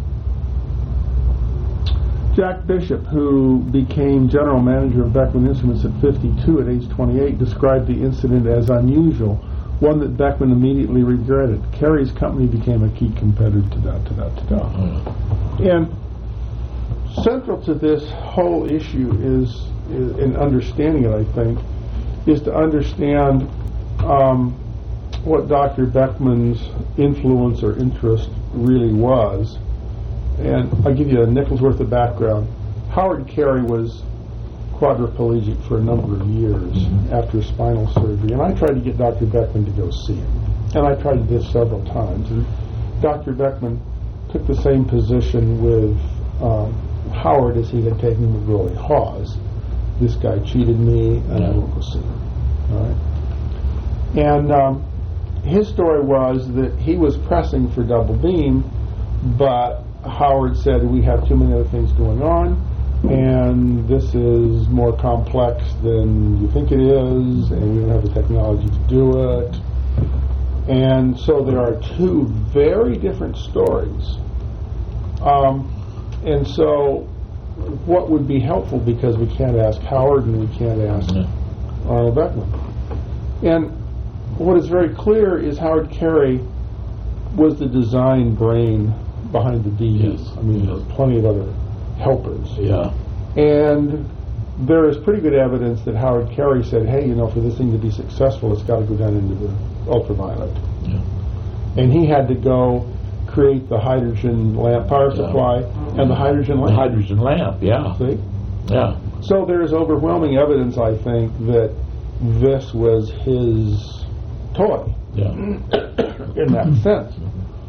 Jack Bishop, who became general manager of Beckman Instruments at fifty-two at age twenty-eight, described the incident as unusual, one that Beckman immediately regretted. Carey's company became a key competitor to that, to that, to that. And central to this whole issue is, is in understanding it, I think, is to understand um, what Doctor Beckman's influence or interest really was. And I'll give you a nickel's worth of background. Howard Carey was quadriplegic for a number of years mm-hmm. after spinal surgery, and I tried to get Doctor Beckman to go see him. And I tried this several times. And Doctor Beckman took the same position with um, Howard as he had taken with Rolly Hawes. This guy cheated me, and I won't go see him. All right. And um, his story was that he was pressing for double beam, but Howard said, we have too many other things going on, and this is more complex than you think it is, and we don't have the technology to do it. And so there are two very different stories. Um, and so what would be helpful, because we can't ask Howard and we can't ask yeah. Arnold Beckman. And what is very clear is Howard Carey was the design brain behind the D U. Yes. I mean, yes. there's plenty of other helpers. Yeah. And there is pretty good evidence that Howard Carey said, hey, you know, for this thing to be successful, it's got to go down into the ultraviolet. Yeah. And he had to go create the hydrogen lamp power Yeah. supply and the hydrogen lamp. The hydrogen lamp, yeah. See? Yeah. So there is overwhelming evidence, I think, that this was his toy Yeah. in that sense.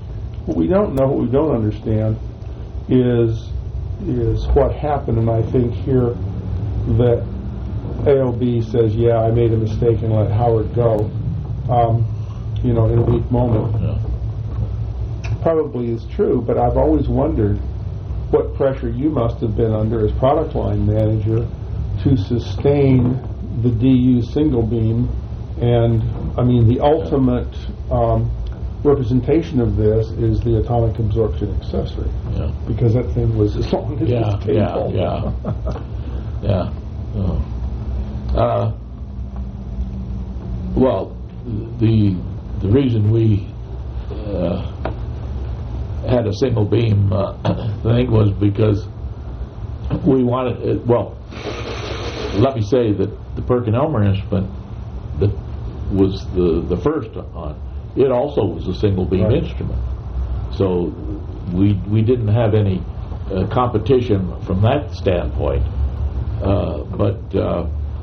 what we don't know, what we don't understand, is is what happened. And I think here that A O B says, "Yeah, I made a mistake and let Howard go." Um, you know, in a weak moment, Yeah. probably is true. But I've always wondered what pressure you must have been under as product line manager to sustain the D U single beam. And I mean, the ultimate um, representation of this is the atomic absorption accessory, Yeah. because that thing was as long as Yeah, this table. yeah, yeah. Yeah. Uh, uh, well, the the reason we uh, had a single beam uh, thing was because we wanted. Uh, well, let me say that the PerkinElmer instrument that was the the first on it also was a single beam Right. instrument. So we we didn't have any uh, competition from that standpoint. Uh, but uh,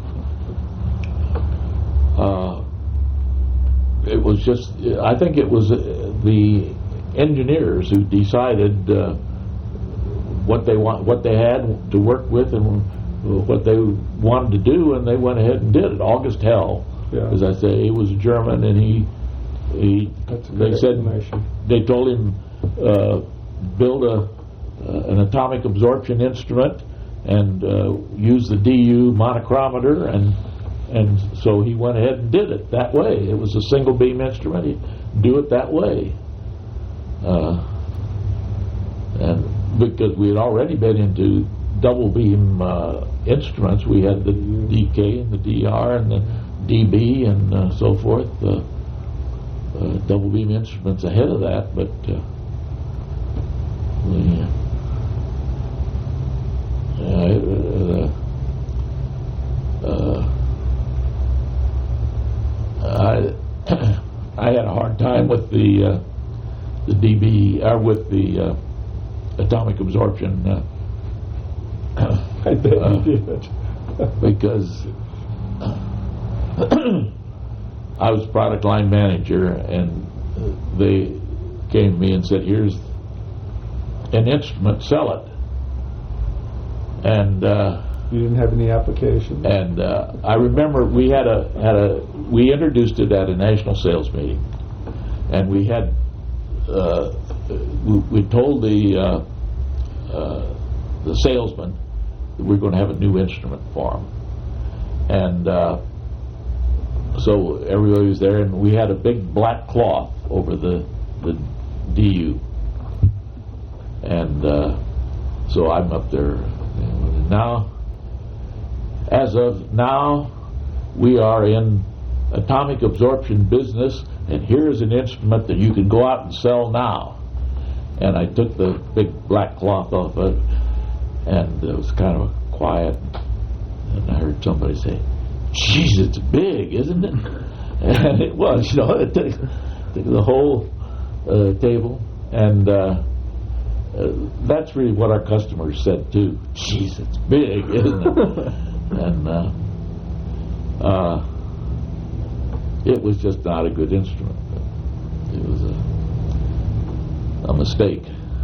uh, it was just, I think it was uh, the engineers who decided uh, what they want, what they had to work with, and what they wanted to do, and they went ahead and did it. August Hell, Yeah. as I say, he was a German, and he he That's a they good said explanation. they told him uh, build a uh, an atomic absorption instrument and uh, use the D U monochromator, and and so he went ahead and did it that way. It was a single beam instrument. He'd do it that way, uh, and because we had already been into double beam uh, instruments, we had the D K and the D R and the D B and uh, so forth. Uh, uh, double beam instruments ahead of that, but uh, the, uh, it, uh, uh, I I had a hard time with the uh, the D B or with the uh, atomic absorption uh, I bet uh, you did. because I was product line manager, and they came to me and said, "Here's an instrument, sell it." And uh, You didn't have any application. and uh, I remember we had a had a we introduced it at a national sales meeting, and we had uh, we, we told the uh, uh, the salesman that we were going to have a new instrument for him, and uh, so everybody was there, and we had a big black cloth over the the D U, and uh, so I'm up there now. As of now, we are in atomic absorption business, and here's an instrument that you can go out and sell now. And I took the big black cloth off it, and it was kind of quiet, and I heard somebody say, "Geez, it's big, isn't it?" And it was, you know, it took, took the whole uh, table, and uh, uh, that's really what our customers said too. "Geez, it's big, isn't it?" And uh, uh, it was just not a good instrument. It was a, a mistake.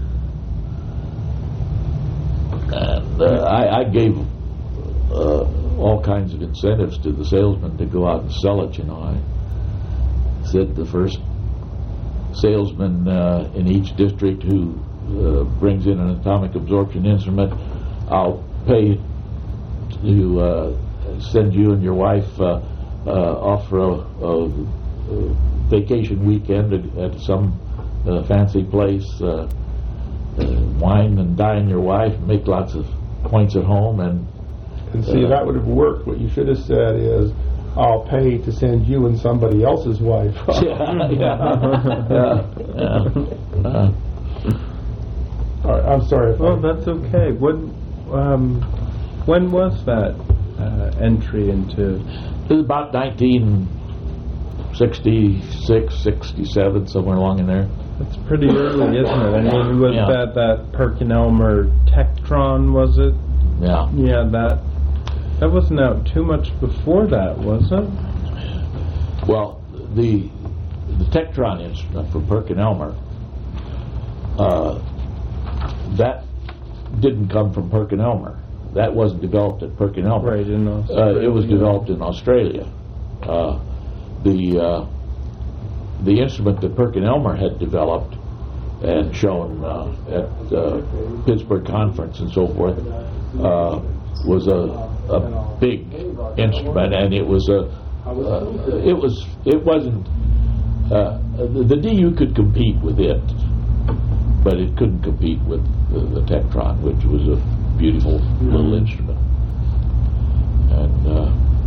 And uh, I, I gave uh, all kinds of incentives to the salesman to go out and sell it. You know, I said the first salesman uh, in each district who uh, brings in an atomic absorption instrument, I'll pay to uh, send you and your wife uh, uh, off for a, a, a vacation weekend at, at some uh, fancy place, uh, uh, wine and dine your wife, make lots of points at home, and And see, uh, that would have worked. What you should have said is, "I'll pay to send you and somebody else's wife." yeah, yeah, yeah, yeah. Uh, All right, I'm sorry. If Well, I, that's okay. What, um, when was that uh, entry into? It was about nineteen sixty-six, sixty-seven, somewhere along in there. It's pretty early, isn't it? I mean, was Yeah. that that PerkinElmer Tektron? Was it? Yeah. Yeah, that that wasn't out too much before that, was it? Well, the the Tektron instrument for PerkinElmer uh, that didn't come from Perkin-Elmer. That wasn't developed at Perkin-Elmer. Right, in Uh, Australia. it was developed in Australia. Uh, the uh, the instrument that Perkin-Elmer had developed and shown uh, at uh, Pittsburgh Conference and so forth uh, was a, a big instrument, and it was a uh, it was it wasn't uh, the, the D U could compete with it, but it couldn't compete with the, the Tektron, which was a beautiful little instrument. And uh,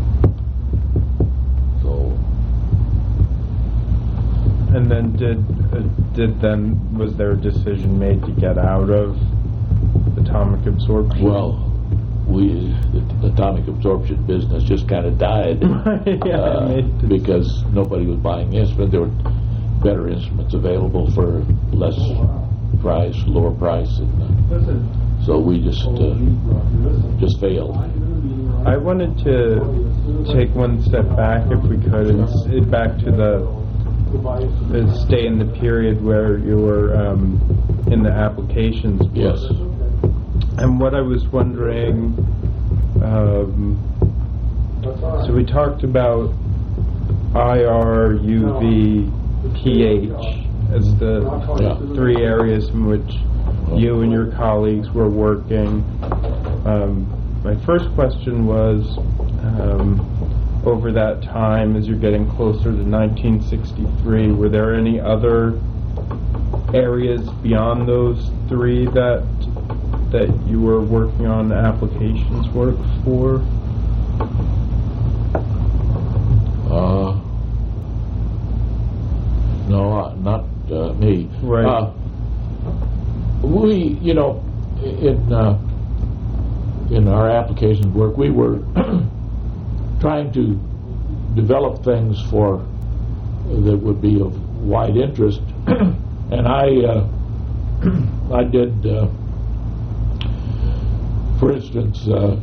so And then did uh, did then was there a decision made to get out of atomic absorption? well, we the atomic absorption business just kind of died yeah, uh, I made- because nobody was buying instruments. There were better instruments available for less price, lower price, and uh, so we just uh, just failed. I wanted to take one step back, if we could, and s- back to the, the stay in the period where you were um, in the applications book. Yes. And what I was wondering, um, so we talked about I R, U V, pH as the Yeah. three areas in which you and your colleagues were working. Um, my first question was, um, over that time, as you're getting closer to nineteen sixty-three, were there any other areas beyond those three that that you were working on applications work for? Uh, no, uh, not uh, me. Right. Uh, we, you know, in uh, in our applications work, we were trying to develop things for that would be of wide interest, and I uh, I did, uh, for instance. Uh,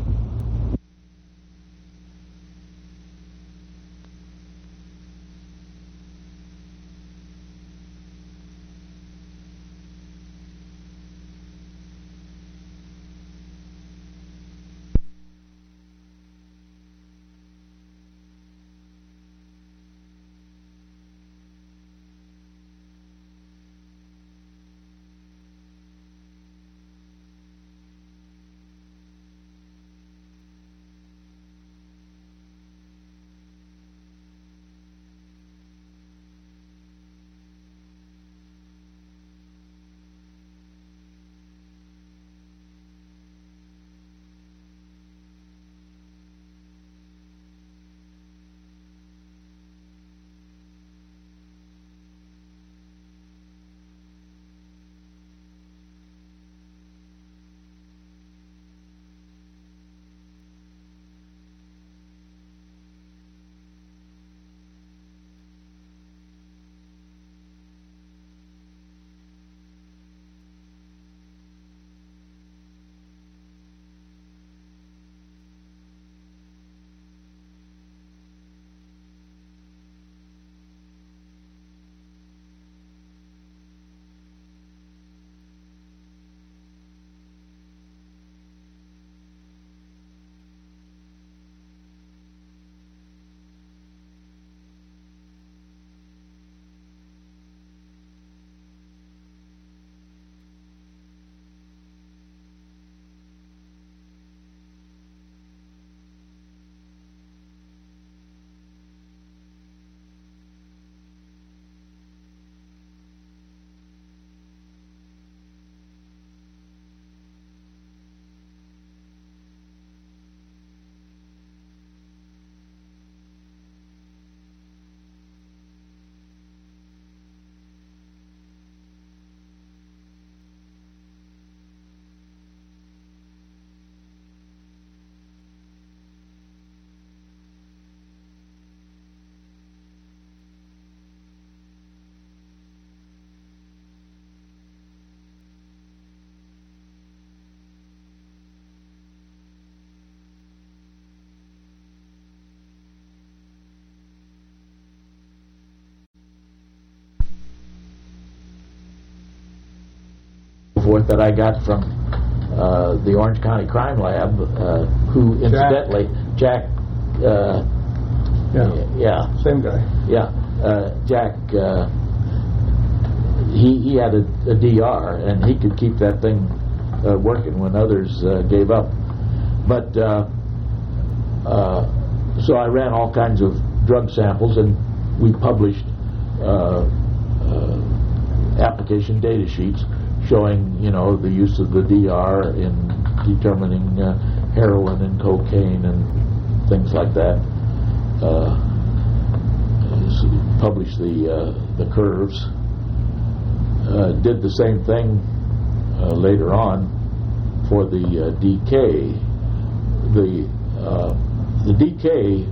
forth that I got from uh, the Orange County Crime Lab, uh, who incidentally, Jack, uh, Yeah, yeah, same guy. yeah, uh, Jack, uh, he, he had a, a D R, and he could keep that thing uh, working when others uh, gave up. But, uh, uh, so I ran all kinds of drug samples, and we published uh, uh, application data sheets showing, you know, the use of the D R in determining uh, heroin and cocaine and things like that. Uh, published the uh, the curves. Uh, did the same thing uh, later on for the uh, D K. The uh, the D K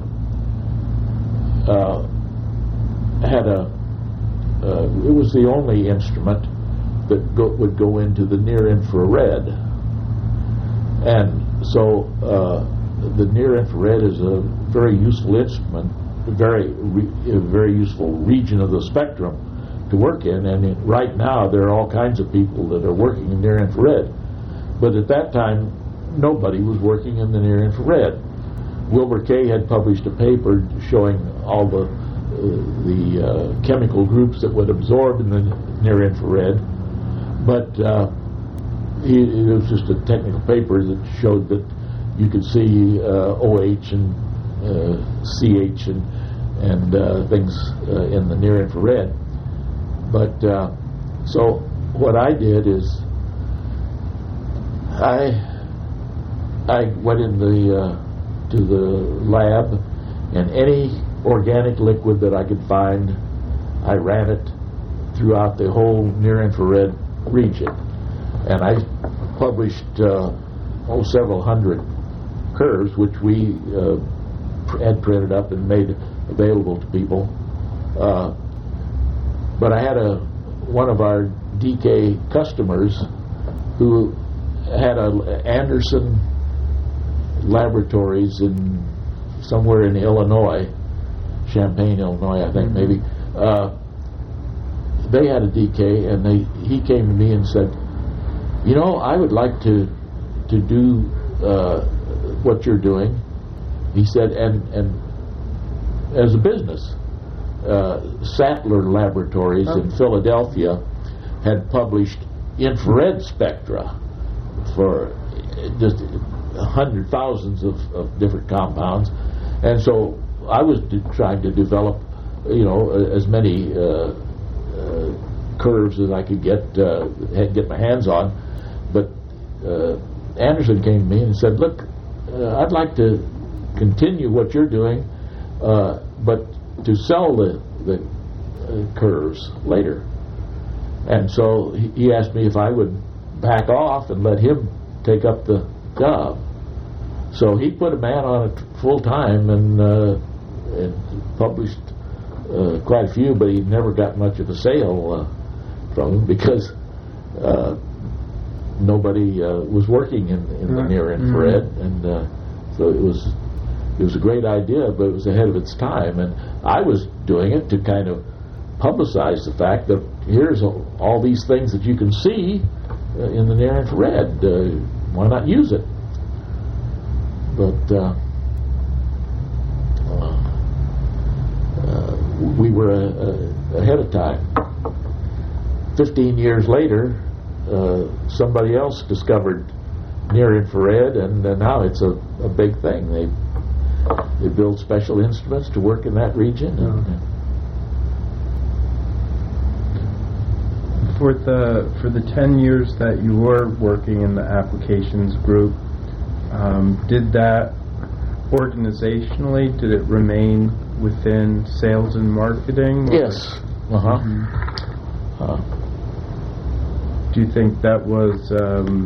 uh, had a uh, it was the only instrument that go, would go into the near infrared, and so uh, the near infrared is a very useful instrument, a very re, a very useful region of the spectrum to work in. And it, right now there are all kinds of people that are working in near infrared, but at that time nobody was working in the near infrared. Wilbur Kay had published a paper showing all the uh, the uh, chemical groups that would absorb in the near infrared, but uh, he, it was just a technical paper that showed that you could see uh, O H and uh, C H and and uh, things uh, in the near infrared. But uh, so what I did is I I went in the uh, to the lab, and any organic liquid that I could find, I ran it throughout the whole near infrared region, and I published uh, oh several hundred curves, which we uh, pr- had printed up and made available to people. Uh, but I had a one of our D K customers who had a Anderson Laboratories in somewhere in Illinois, Champaign, Illinois, I think maybe. Uh, they had a D K, and they he came to me and said, "You know, I would like to to do uh, what you're doing." He said, "And and as a business, uh, Sattler Laboratories oh. in Philadelphia had published infrared spectra for just a hundred thousands of, of different compounds, and so I was de- trying to develop, you know, as many uh, uh, curves as I could get uh, get my hands on. But uh, Anderson came to me and said, "Look, uh, I'd like to continue what you're doing, uh, but to sell the the uh, curves later." And so he, he asked me if I would back off and let him take up the job. So he put a man on it full time and, uh, and published uh, quite a few, but he never got much of a sale uh, from them because uh, nobody uh, was working in, in the near infrared, mm-hmm. and uh, so it was it was a great idea, but it was ahead of its time. And I was doing it to kind of publicize the fact that here's all, all these things that you can see uh, in the near infrared. Uh, why not use it? But uh, uh, uh, we were uh, uh, ahead of time. Fifteen years later, uh, somebody else discovered near infrared, and uh, now it's a, a big thing. They they build special instruments to work in that region. And, uh, For the for the ten years that you were working in the applications group, um, did that organizationally, did it remain within sales and marketing? Yes. Uh-huh. Mm-hmm. uh Do you think that was um,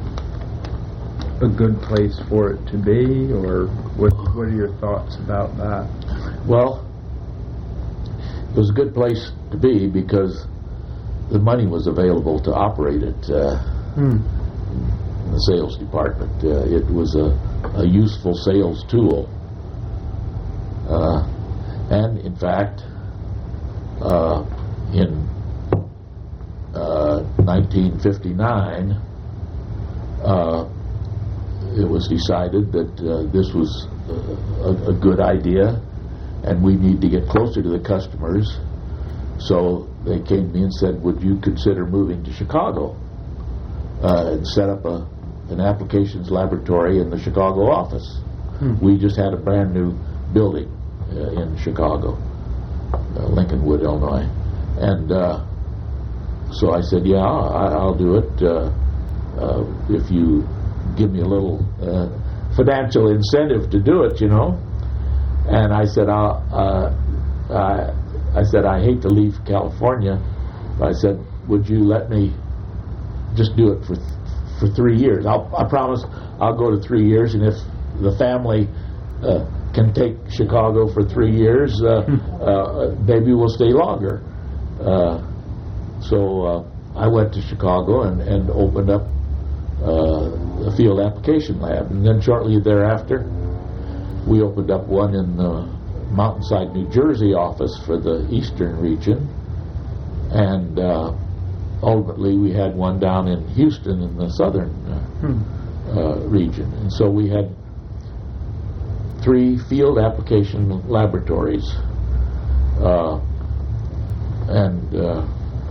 a good place for it to be, or what? What are your thoughts about that? Well, it was a good place to be because the money was available to operate it uh, hmm. in the sales department. Uh, it was a, a useful sales tool. Uh, and in fact, uh, in uh, nineteen fifty-nine, uh, it was decided that uh, this was uh, a, a good idea and we need to get closer to the customers. So they came to me and said, would you consider moving to Chicago uh, and set up a, an applications laboratory in the Chicago office? Hmm. We just had a brand new building uh, in Chicago, uh, Lincolnwood, Illinois. And uh, so I said, yeah, I, I'll do it uh, uh, if you give me a little uh, financial incentive to do it, you know. And I said, I'll, uh, I, I said, I hate to leave California. But I said, would you let me just do it for th- for three years? I'll, I promise I'll go to three years, and if the family uh, can take Chicago for three years, uh, uh, maybe we'll stay longer. Uh, so uh, I went to Chicago and, and opened up uh, a field application lab, and then shortly thereafter we opened up one in the Mountainside, New Jersey office for the eastern region, and uh, ultimately we had one down in Houston in the southern uh, hmm. uh, region. And so we had three field application laboratories, uh, and uh,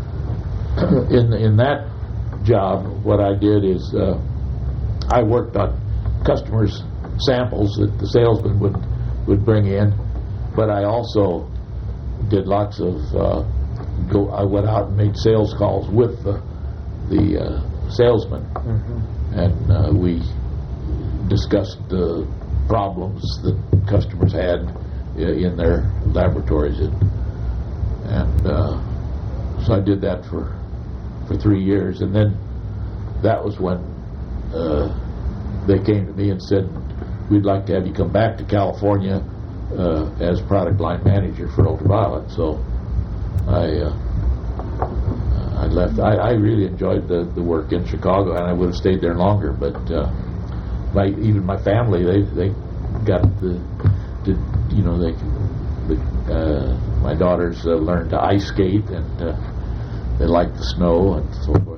in in that job what I did is uh, I worked on customers' samples that the salesman would would bring in, but I also did lots of uh, go I went out and made sales calls with the the uh, salesman, mm-hmm. and uh, we discussed the problems that customers had in their laboratories, and, and uh, so I did that for for three years, and then that was when uh, they came to me and said, we'd like to have you come back to California uh, as product line manager for Ultraviolet. So I uh, I left. I, I really enjoyed the, the work in Chicago, and I would have stayed there longer, but uh, my even my family, they they got the, the you know they the, uh, my daughters uh, learned to ice skate, and uh, they liked the snow and so forth.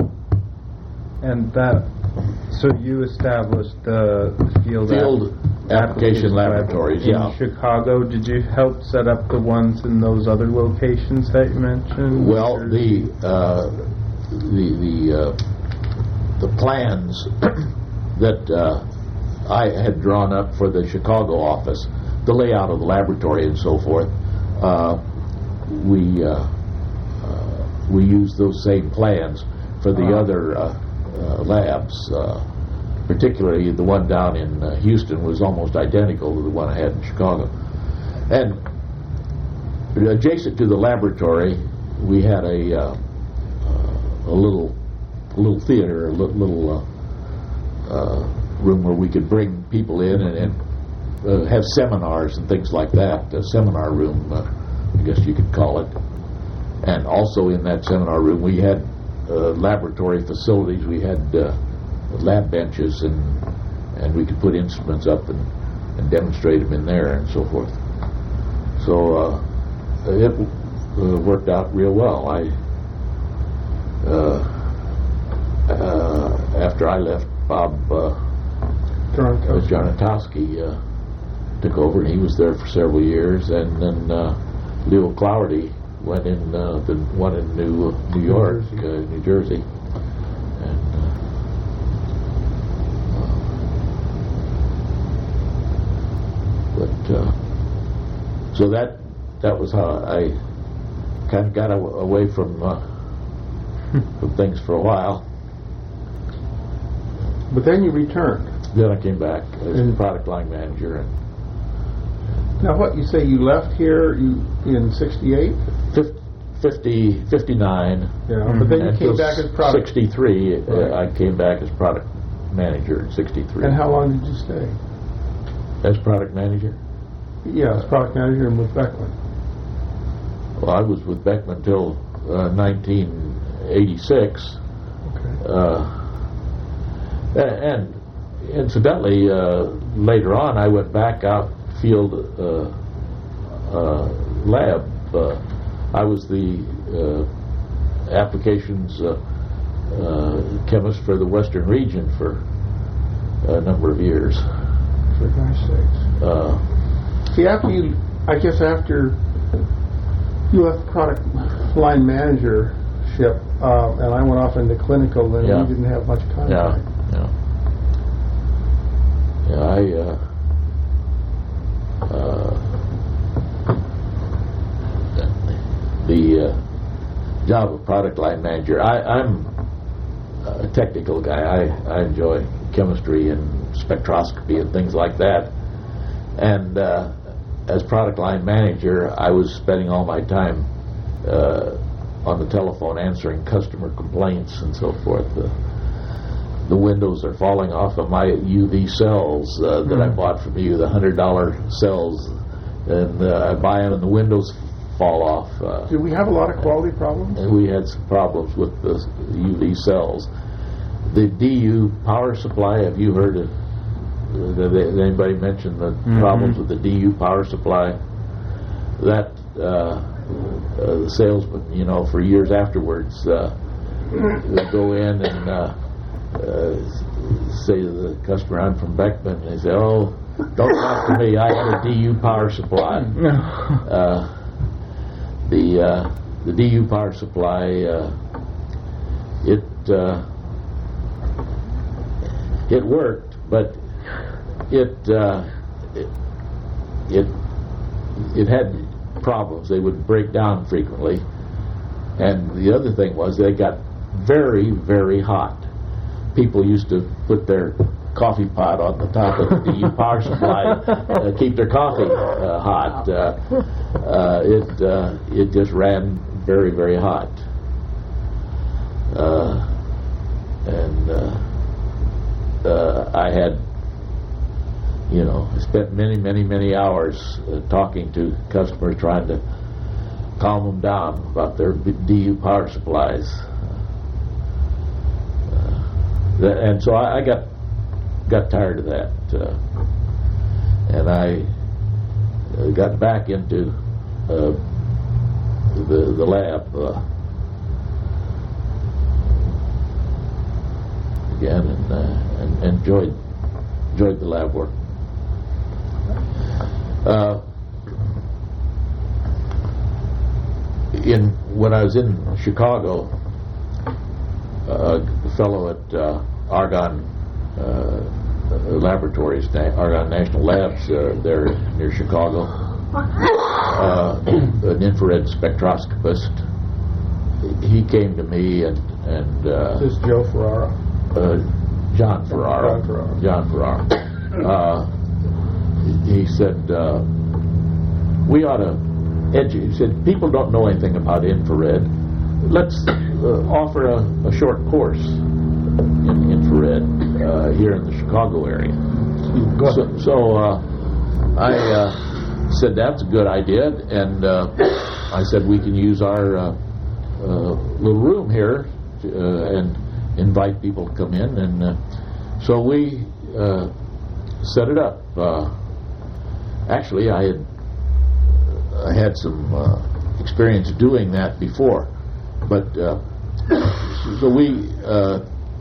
And that, so you established the field, field app- application laboratories, in yeah. Chicago. Did you help set up the ones in those other locations that you mentioned? Well, or? the uh, the the uh, the plans that uh, I had drawn up for the Chicago office, the layout of the laboratory and so forth, uh, we uh, uh, we used those same plans for the uh-huh. other uh, uh, labs. Uh, particularly the one down in uh, Houston was almost identical to the one I had in Chicago. And adjacent to the laboratory, we had a uh, uh, a little a little theater, a li- little uh, uh, room where we could bring people in and, and uh, have seminars and things like that. A seminar room, uh, I guess you could call it. And also in that seminar room, we had uh, laboratory facilities. We had uh, lab benches, and and we could put instruments up and, and demonstrate them in there and so forth. So uh, it uh, worked out real well. I uh, uh, after I left, Bob uh, Jarnatowski uh, took over, and he was there for several years. And then uh, Leo Clougherty went in uh, the one in New uh, New York, New Jersey. Uh, New Jersey. And, uh, but uh, so that that was how I kind of got aw- away from uh, from things for a while. But then you returned. Then I came back as And- a product line manager, and Now, what you say you left here you in sixty-eight? fifty, fifty-nine. Yeah, but then you came until back as product. sixty-three, uh, Right. I came back as product manager in sixty-three. And how long did you stay? As product manager? Yeah, as product manager and with Beckman. Well, I was with Beckman till uh, nineteen eighty-six. Okay. Uh, a- and incidentally, uh, later on, I went back out field uh, uh, lab. Uh, I was the uh, applications uh, uh, chemist for the Western region for a number of years. For gosh sakes. Uh, See, after you, I guess after you left product line managership, uh, and I went off into clinical, then Yeah. we didn't have much yeah, contact. yeah. Yeah, I, uh, uh, the uh, job of product line manager, I, I'm a technical guy. I, I enjoy chemistry and spectroscopy and things like that. And uh, as product line manager, I was spending all my time uh, on the telephone answering customer complaints and so forth. Uh, the windows are falling off of my U V cells uh, that I bought from you, the one hundred dollar cells, and uh, I buy them and the windows fall off. Uh, Did we have a lot of quality problems? and we had some problems with the U V cells. The D U power supply, have you heard of, uh, did anybody mention the Mm-hmm. problems with the D U power supply? That, uh, uh, the salesman, you know, for years afterwards, uh, would go in and uh, uh, say to the customer, I'm from Beckman, and they say, oh, don't talk to me, I have a D U power supply. Uh, the uh, the D U power supply, uh, it uh, it worked, but it, uh, it it it had problems. They would break down frequently, and the other thing was they got very, very hot. People used to put their coffee pot on the top of the D U power supply, uh, keep their coffee uh, hot. Uh, uh, it uh, it just ran very, very hot, uh, and uh, uh, I had, you know, spent many, many, many hours uh, talking to customers, trying to calm them down about their D U power supplies. Uh, that, and so I, I got got tired of that, uh, and I uh, got back into uh, the the lab uh, again, and, uh, and enjoyed enjoyed the lab work. Uh, in when I was in Chicago, uh, a fellow at uh, Argonne uh, Laboratories, Na- Argonne National Labs, uh, there near Chicago, uh, an infrared spectroscopist. He came to me and and uh, This is Joe Ferrara. uh, John Ferrara. John Ferrara. John Ferrara. Uh, he said, uh, we ought to educate. He said, people don't know anything about infrared. Let's uh, offer a, a short course in infrared uh, here in the Chicago area. So, so uh, I uh, said, that's a good idea. And uh, I said, we can use our uh, uh, little room here to, uh, and invite people to come in. And uh, so we uh, set it up. Uh, actually, I had I had some uh, experience doing that before, but uh, so we uh,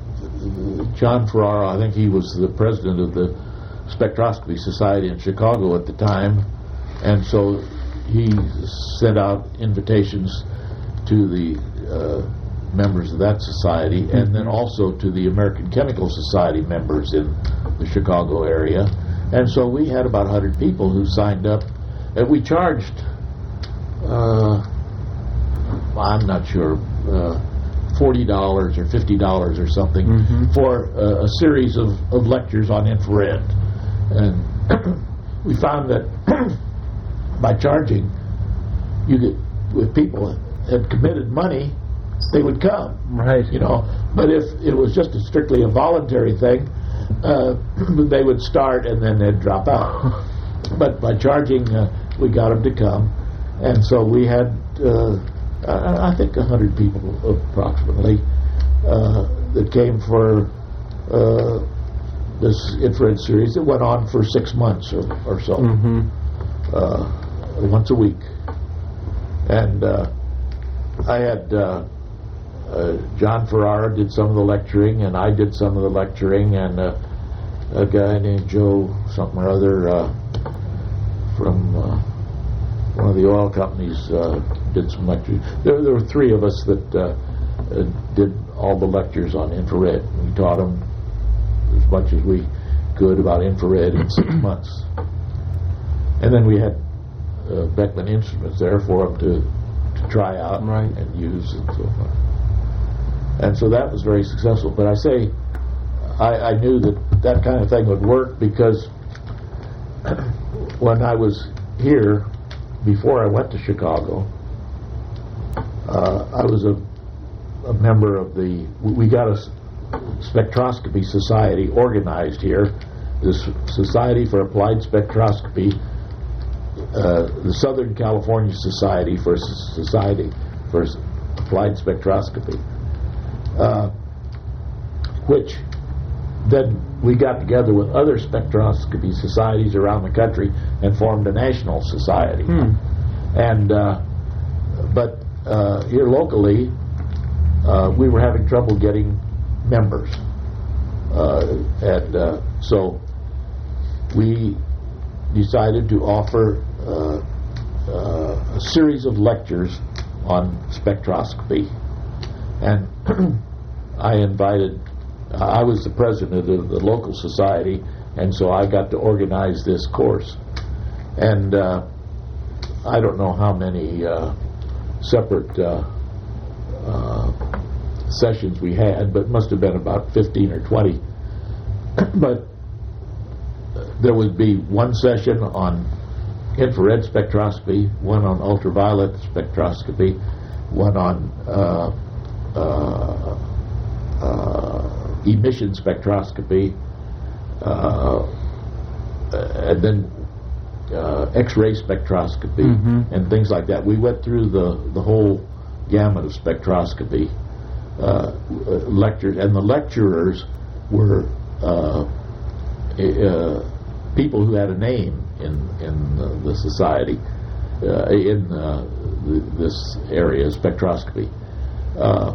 John Ferrara, I think he was the president of the Spectroscopy Society in Chicago at the time, and so he sent out invitations to the uh, members of that society, and then also to the American Chemical Society members in the Chicago area. And so we had about one hundred people who signed up, and we charged, uh, I'm not sure, uh, forty dollars or fifty dollars or something Mhm. for uh, a series of, of lectures on infrared. And we found that by charging, you could, if people had committed money, they would come. Right. You know, but if it was just a strictly a voluntary thing, uh, they would start and then they'd drop out. But by charging, uh, we got them to come, and so we had, uh, I, I think, a hundred people approximately uh, that came for uh, this infrared series. It went on for six months or, or so, Mm-hmm. uh, once a week, and uh, I had. Uh, uh, John Ferrara did some of the lecturing, and I did some of the lecturing, and uh, a guy named Joe something or other uh, from uh, one of the oil companies uh, did some lecturing. There, there were three of us that uh, uh, did all the lectures on infrared. We taught them as much as we could about infrared in six months. And then we had uh, Beckman Instruments there for them to, to try out Right. and use and so forth. And so that was very successful. But I say, I, I knew that that kind of thing would work because when I was here, before I went to Chicago, uh, I was a, a member of the, we got a spectroscopy society organized here, this Society for Applied Spectroscopy, uh, the Southern California Society for Society for Applied Spectroscopy, uh, which then we got together with other spectroscopy societies around the country and formed a national society. Hmm. And uh, but uh, here locally, uh, we were having trouble getting members, uh, and uh, so we decided to offer uh, uh, a series of lectures on spectroscopy, and I invited. I was the president of the local society, and so I got to organize this course. And uh, I don't know how many uh, separate uh, uh, sessions we had, but it must have been about fifteen or twenty. But there would be one session on infrared spectroscopy, one on ultraviolet spectroscopy, one on uh, uh, uh, emission spectroscopy, uh, and then uh, X-ray spectroscopy, Mhm. and things like that. We went through the, the whole gamut of spectroscopy uh, lectures, and the lecturers were uh, uh, people who had a name in, in the, the society, uh, in uh, th- this area, spectroscopy. Uh,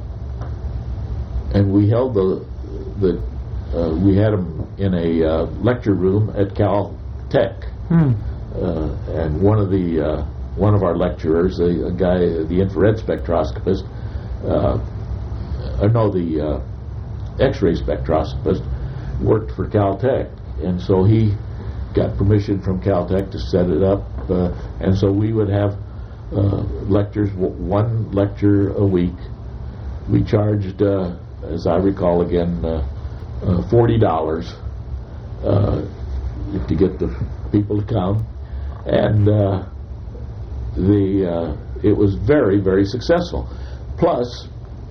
and we held the The, uh, we had them in a uh, lecture room at Caltech, Hmm. uh, and one of the uh, one of our lecturers, a, a guy, the infrared spectroscopist, uh, uh, no, the uh, X-ray spectroscopist, worked for Caltech, and so he got permission from Caltech to set it up, uh, and so we would have uh, lectures, w- one lecture a week. We charged. Uh, as I recall again, uh, uh, forty dollars uh, to get the people to come, and uh, the uh, it was very, very successful. Plus,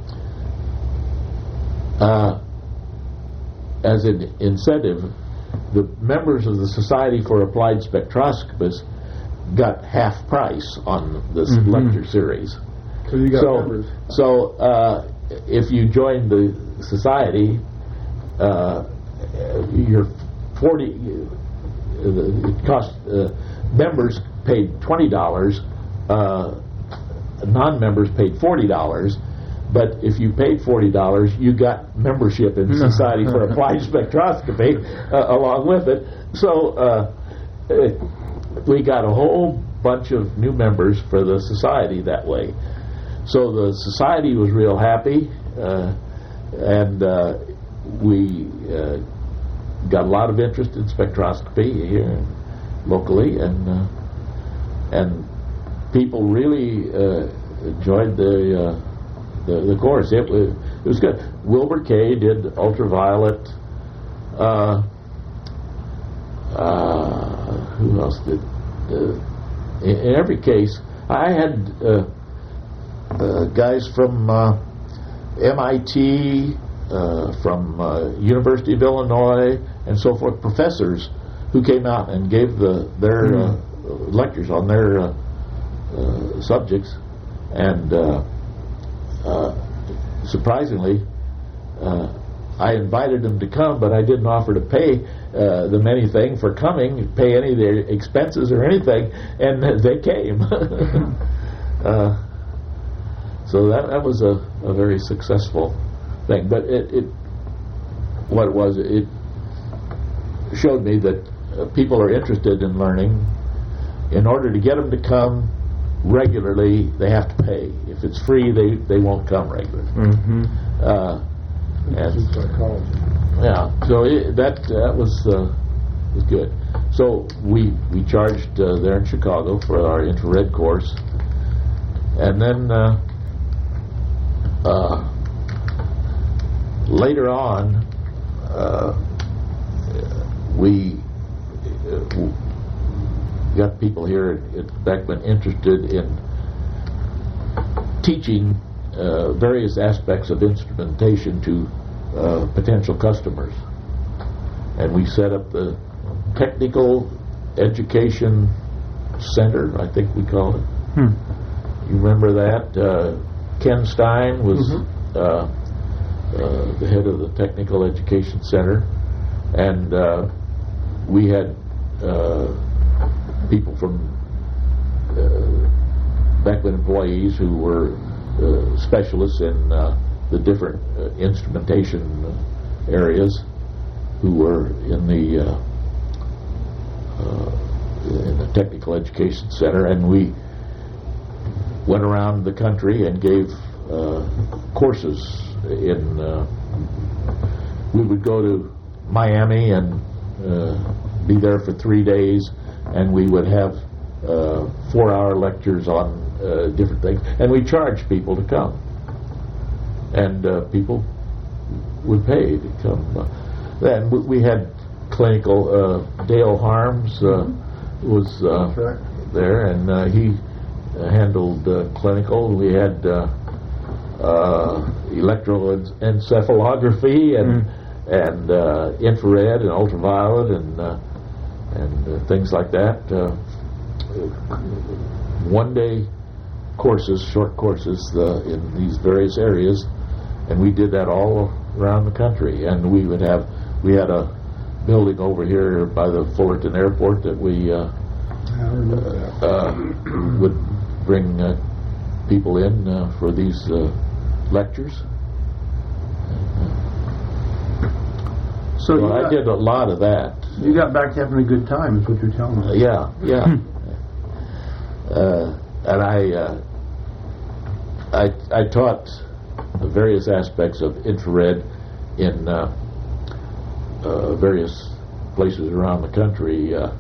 uh, as an incentive, the members of the Society for Applied Spectroscopists got half price on this Mhm. lecture series. So you got so, members. so uh, if you joined the society, uh, you're forty. Uh, it cost uh, members paid twenty dollars. Uh, non-members paid forty dollars. But if you paid forty dollars, you got membership in the Society for Applied Spectroscopy uh, along with it. So uh, it, we got a whole bunch of new members for the society that way. So the society was real happy, uh, and uh, we uh, got a lot of interest in spectroscopy here locally, and uh, and people really uh, enjoyed the, uh, the the course. It was it was good. Wilbur Kay did ultraviolet. Uh, uh, who else did? Uh, in, in every case, I had. Uh, Uh, guys from uh, M I T, uh, from uh, University of Illinois, and so forth, professors who came out and gave the their uh, lectures on their uh, uh, subjects, and uh, uh, surprisingly, uh, I invited them to come, but I didn't offer to pay uh, them anything for coming, pay any of their expenses or anything, and they came. uh, so that that was a, a very successful thing. But it, it what it was, it showed me that uh, people are interested in learning. In order to get them to come regularly, they have to pay. If it's free, they, they won't come regularly. Mm-hmm. Uh, and yeah, so it, that that was uh, was good. So we we charged uh, there in Chicago for our infrared course, and then uh, uh, later on uh, we uh, got people here at Beckman interested in teaching uh, various aspects of instrumentation to uh, potential customers, and we set up the Technical Education Center, I think we called it. Hmm. You remember that? Uh, Ken Stein was Mhm. uh, uh, the head of the Technical Education Center, and uh, we had uh, people from uh, Beckman employees who were uh, specialists in uh, the different uh, instrumentation areas who were in the uh, uh, in the Technical Education Center, and we went around the country and gave uh, courses in uh, we would go to Miami and uh, be there for three days, and we would have uh, four-hour lectures on uh, different things, and we charged people to come, and uh, people would pay to come. Then we, we had clinical. Uh, Dale Harms uh, was uh, Right. there, and uh, he uh, handled uh, clinical. We had uh, uh, electroencephalography and and uh, infrared and ultraviolet and uh, and uh, things like that. Uh, one day courses, short courses uh, in these various areas, and we did that all around the country. And we would have, we had a building over here by the Fullerton Airport that we uh, uh, would bring uh, people in uh, for these uh, lectures. So you Well, I got, did a lot of that. you got back to having a good time, is what you're telling Uh, me. yeah, yeah. uh, and I, uh, I, I taught the various aspects of infrared in uh, uh, various places around the country. Uh,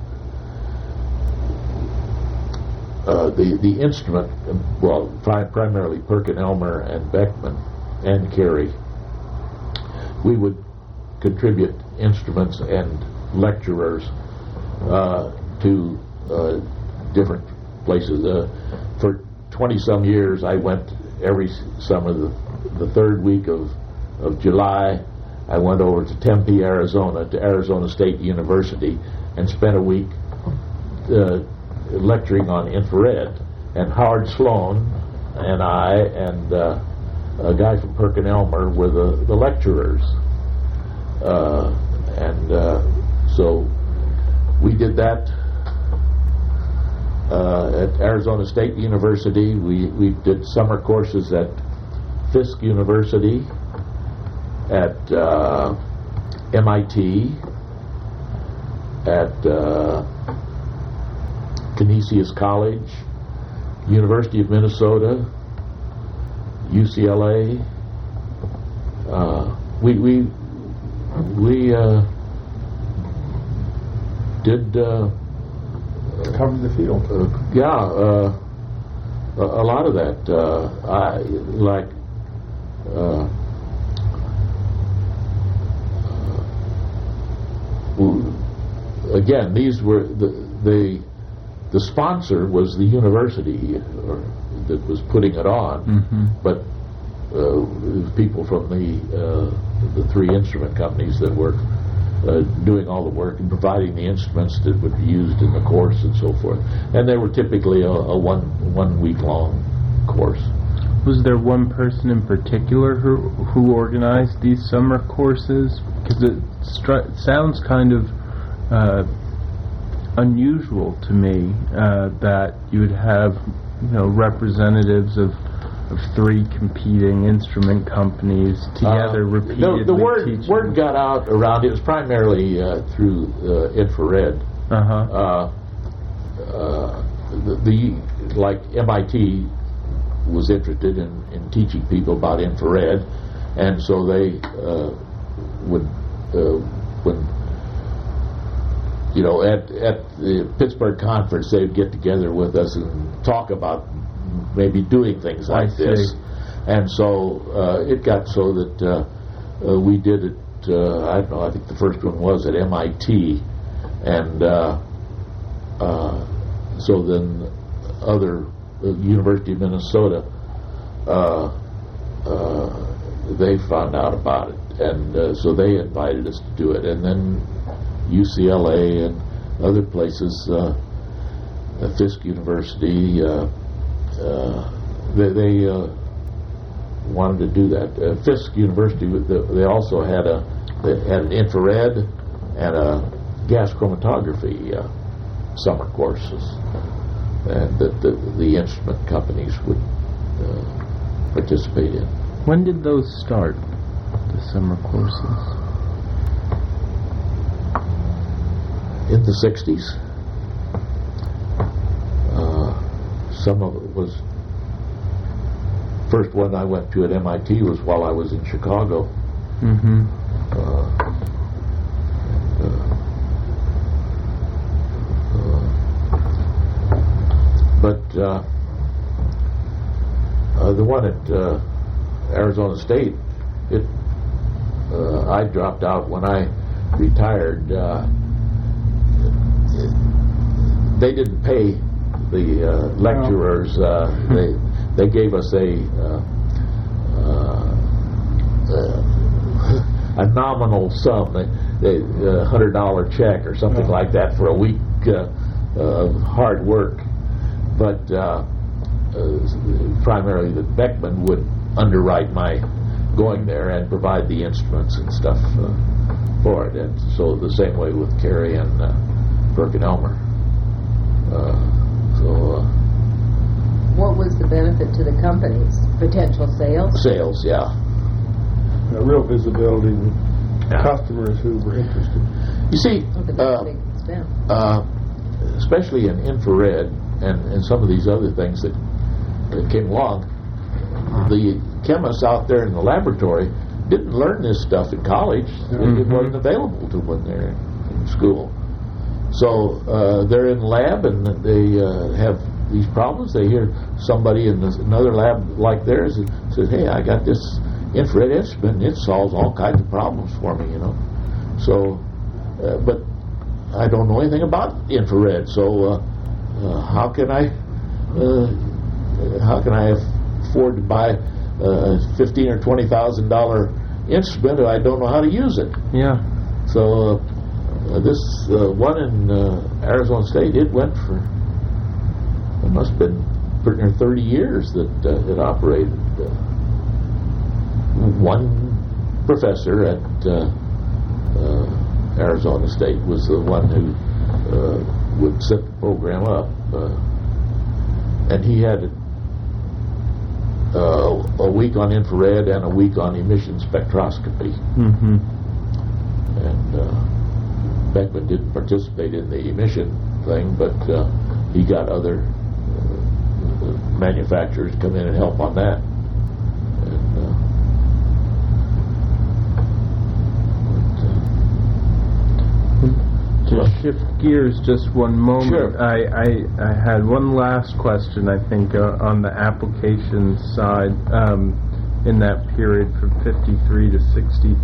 uh, the the instrument, well, pri- primarily Perkin-Elmer and Beckman and Carey. We would contribute instruments and lecturers uh, to uh, different places. Uh, for twenty some years, I went every s- summer, the, the third week of, of July, I went over to Tempe, Arizona, to Arizona State University, and spent a week uh, lecturing on infrared. And Howard Sloan and I and uh, a guy from Perkin-Elmer were the, the lecturers. Uh, and uh, so we did that uh, at Arizona State University. We, we did summer courses at Fisk University, at uh, M I T, at uh, Canisius College, University of Minnesota, U C L A. Uh, we we we uh, did uh, Covered the field. uh, yeah uh, a, a lot of that. Uh, I like. Uh, Again, these were the the the sponsor was the university or, that was putting it on, Mm-hmm. but uh, it was people from the uh, the three instrument companies that were uh, doing all the work and providing the instruments that would be used in the course and so forth. And they were typically a, a one one week long course. Was there one person in particular who who organized these summer courses? Because it stri- sounds kind of uh, unusual to me uh, that you would have, you know, representatives of of three competing instrument companies together Uh, repeatedly the, the word teaching? word got out around. It was primarily uh, through uh, infrared. Uh-huh. Uh, uh, the, the like M I T was interested in, in teaching people about infrared, and so they uh, would uh, when you know at at the Pittsburgh conference they'd get together with us and talk about maybe doing things like I see. this, and so uh, it got so that uh, uh, we did it. Uh, I don't know. I think the first one was at M I T, and uh, uh, so then other uh, University of Minnesota, uh, uh, they found out about it, and uh, so they invited us to do it, and then U C L A and other places, uh, uh, Fisk University, uh, uh, they, they uh, wanted to do that. Uh, Fisk University, they also had a they had an infrared and a gas chromatography uh, summer courses, and that the, the instrument companies would uh, participate in. When did those start, the summer courses? In the sixties. Uh, some of it was, first one I went to at M I T was while I was in Chicago. Mm-hmm. Uh, uh, uh, but uh, uh, the one at uh, Arizona State, it uh, I dropped out when I retired. Uh, they didn't pay the uh, lecturers. Uh, they they gave us a uh, uh, uh, a nominal sum, a hundred dollar check or something like that for a week uh, of hard work. But uh, uh, primarily, the Beckman would underwrite my going there and provide the instruments and stuff uh, for it. And so the same way with Carey and uh, PerkinElmer. Uh, so uh, What was the benefit to the companies? Potential sales? sales, yeah. A real visibility with Yeah. customers who were interested. You see, Oh, the uh, big expense. uh, especially in infrared and, and some of these other things that, that came along, the chemists out there in the laboratory didn't learn this stuff in college. It, it Mhm. wasn't available to them when they're in school. So uh, they're in the lab and they uh, have these problems. They hear somebody in this, another lab like theirs and says, "Hey, I got this infrared instrument and it solves all kinds of problems for me," you know. So, uh, but I don't know anything about infrared. So uh, uh, how can I uh, how can I afford to buy a fifteen or twenty thousand dollar instrument if I don't know how to use it? Yeah. So uh, this uh, one in uh, Arizona State, it went for, it must have been pretty near thirty years that uh, it operated. Uh, one professor at uh, uh, Arizona State was the one who uh, would set the program up, uh, and he had uh, a week on infrared and a week on emission spectroscopy. Mm-hmm. And uh, Beckman didn't participate in the emission thing, but uh, he got other uh, manufacturers to come in and help on that. And, uh, To shift gears just one moment, Sure. I, I, I had one last question, I think, uh, on the application side, um, in that period from fifty-three to sixty-three,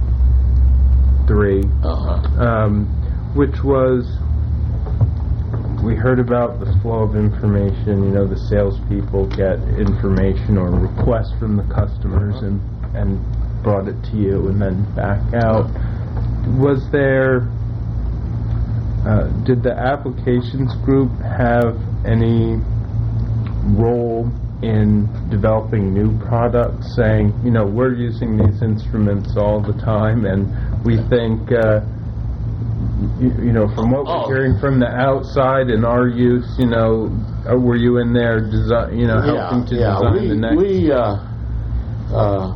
uh-huh. um, which was, we heard about the flow of information, you know, the salespeople get information or requests from the customers and, and brought it to you and then back out. Was there... Uh, did the applications group have any role in developing new products, saying, you know, we're using these instruments all the time and we think uh, you, you know, from what Oh. we're hearing from the outside and our use, you know, uh, were you in there, desi- you know, helping to yeah, design we, the next? we uh, uh,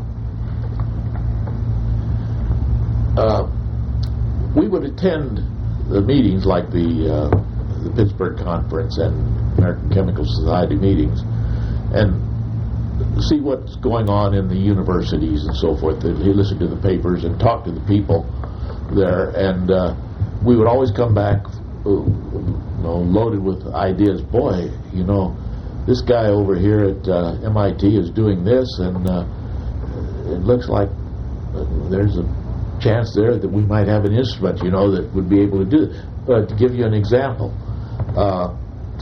uh, we would attend the meetings like the uh, the Pittsburgh Conference and American Chemical Society meetings, and see what's going on in the universities and so forth. He listened to the papers and talk to the people there, and uh, we would always come back, uh, you know, loaded with ideas. Boy, you know, this guy over here at uh, M I T is doing this, and uh, it looks like uh, there's a chance there that we might have an instrument, you know, that would be able to do it. But to give you an example, uh,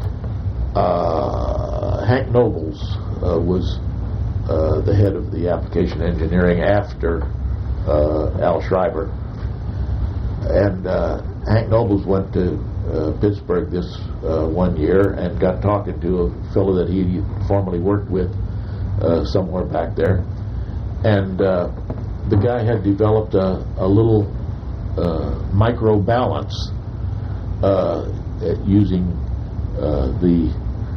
uh, Hank Nobles uh, was uh, the head of the application engineering after uh, Al Schreiber. And uh, Hank Nobles went to uh, Pittsburgh this uh, one year and got talking to a fellow that he formerly worked with uh, somewhere back there. And uh, the guy had developed a, a little uh, micro balance uh, using uh, the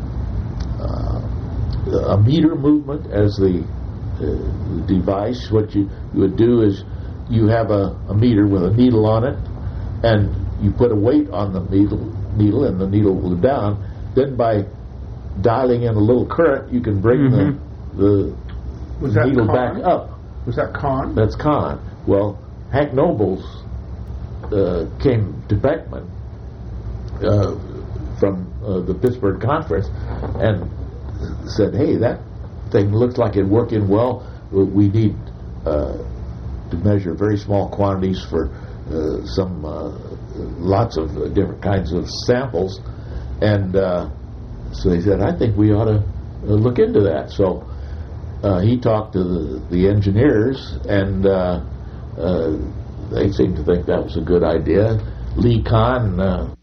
uh, a meter movement as the uh, device. What you, you would do is you have a, a meter with a needle on it, and you put a weight on the needle, needle, and the needle will go down. Then by dialing in a little current, you can bring Mm-hmm. the the Was that needle Kahn? back up. Was that Kahn? That's Kahn. Well, Hank Nobles uh, came to Beckman uh, from uh, the Pittsburgh Conference and said, "Hey, that thing looks like it working well. We need uh, to measure very small quantities for uh, some uh, lots of uh, different kinds of samples." And uh, so he said, "I think we ought to uh, look into that." So uh, he talked to the, the engineers, and uh, uh, they seemed to think that was a good idea. Lee Kahn uh,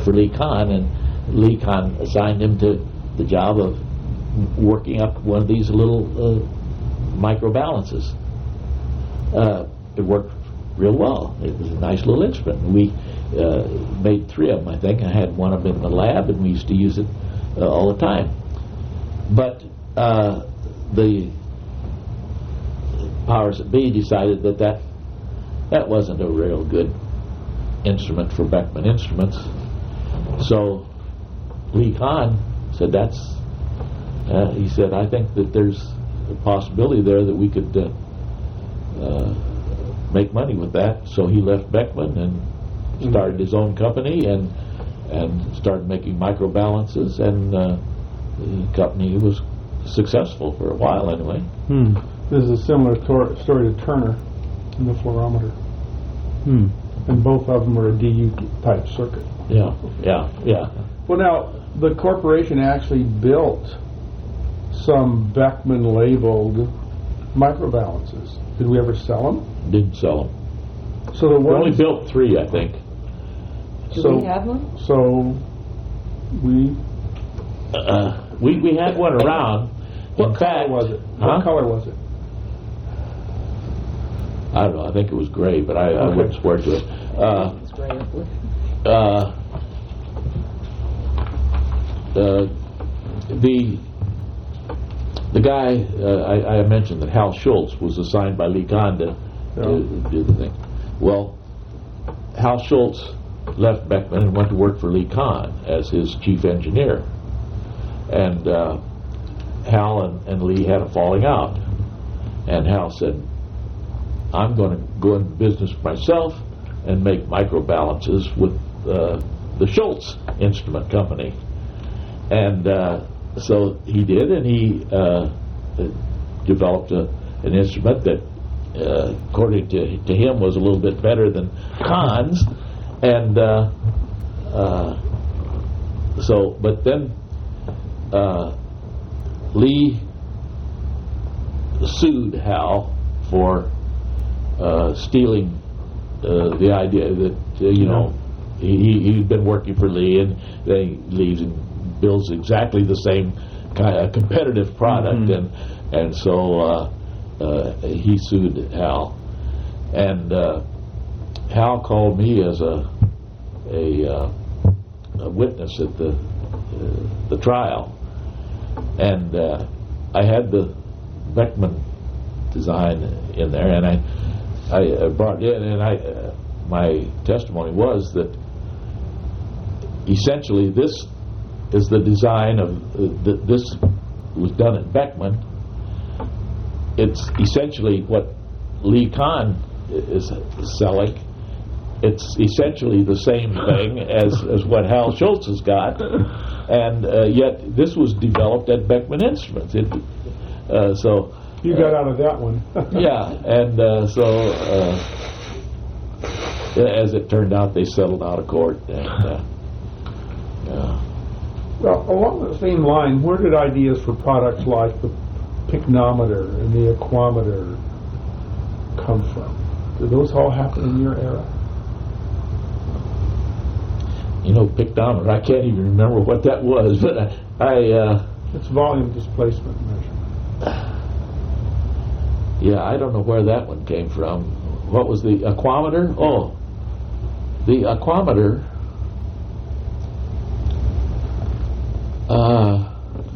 for Lee Kahn, and Lee Kahn assigned him to the job of working up one of these little uh, microbalances. Uh, it worked real well. It was a nice little instrument. We uh, made three of them, I think. I had one of them in the lab, and we used to use it uh, all the time. But uh, the powers that be decided that, that that wasn't a real good instrument for Beckman Instruments. So Lee Kahn said, that's, uh, he said, I think that there's a possibility there that we could uh, uh, make money with that. So he left Beckman and started his own company and and started making microbalances, and uh, the company was successful for a while anyway. Hmm. This is a similar tor- story to Turner in the fluorometer. Hmm. And both of them are a D U type circuit. Yeah, yeah, yeah. Well, now, the corporation actually built some Beckman labeled microbalances. Did we ever sell them? Didn't sell them. So the We only ones, built three, I think. Do So- we have one? so we, Uh, we we had one around. what In color fact, was it? Huh? What color was it? I don't know. I think it was gray, but I, I Okay. wouldn't swear to it. Uh, It's gray up with- uh, uh, the the guy uh, I, I mentioned that Hal Schultz was assigned by Lee Kahn to Yeah. do, do the thing. Well, Hal Schultz left Beckman and went to work for Lee Kahn as his chief engineer, and uh, Hal and, and Lee had a falling out, and Hal said, I'm going to go into business myself and make microbalances with uh, the Schultz Instrument Company. And uh, so he did, and he uh, developed a, an instrument that, uh, according to, to him, was a little bit better than Kahn's. And uh, uh, so, but then uh, Lee sued Hal for uh, stealing uh, the idea that, uh, you know, he, he'd been working for Lee, and then he leaves and builds exactly the same kind of competitive product, Mm-hmm. and and so uh, uh, he sued Hal, and uh, Hal called me as a a, uh, a witness at the uh, the trial, and uh, I had the Beckman design in there, and I I brought it in, and I uh, my testimony was that essentially this is the design of uh, th- this was done at Beckman. It's essentially what Lee Kahn is selling. It's essentially the same thing as, as what Hal Schultz has got, and uh, yet this was developed at Beckman Instruments. It, uh, so You uh, got out of that one. yeah, and uh, so uh, as it turned out, they settled out of court, and uh, yeah. Well, along the same line, where did ideas for products like the pycnometer and the aquameter come from? Did those all happen in your era? You know, pycnometer, I can't even remember what that was, but I, I uh, It's volume displacement measurement. yeah, I don't know where that one came from. What was the aquameter? Oh, the aquameter, uh,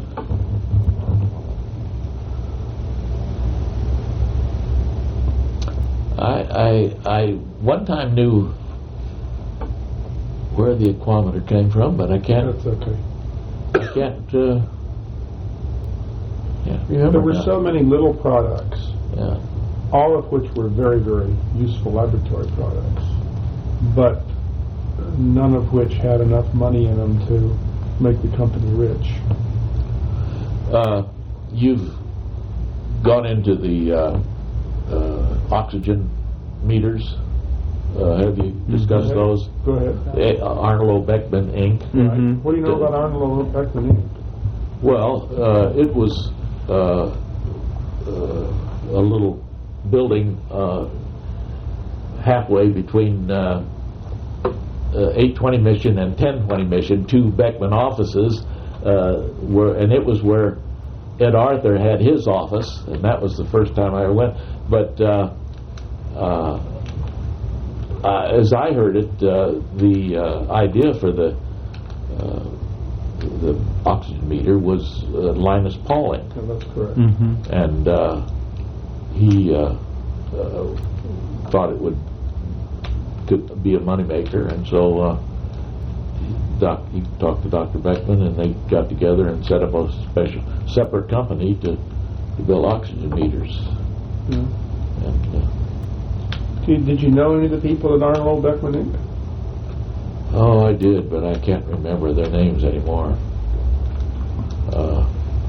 I, I, I one time knew where the aquameter came from, but I can't, That's okay. I can't, uh, yeah, remember There were now. so many little products, Yeah. all of which were very, very useful laboratory products, but none of which had enough money in them to make the company rich. Uh, you've gone into the uh, uh, oxygen meters. Uh, have you discussed Mhm. those? Go ahead. Uh, Arnold Beckman Incorporated. Right. Mhm. What do you know about Arnold Beckman Incorporated? Well, uh, it was uh, uh, a little building uh, halfway between uh, uh, eight twenty Mission and ten twenty Mission, two Beckman offices, uh, were, and it was where Ed Arthur had his office, and that was the first time I ever went. But uh, uh, uh, as I heard it, uh, the uh, idea for the uh, the oxygen meter was uh, Linus Pauling, Yeah, that's correct. Mm-hmm. and uh, he uh, uh, thought it would could be a moneymaker, and so uh, doc, he talked to Doctor Beckman, and they got together and set up a special separate company to, to build oxygen meters. Yeah. And, uh, Did, did you know any of the people at Arnold Beckman Incorporated? oh, I did, but I can't remember their names anymore. Uh,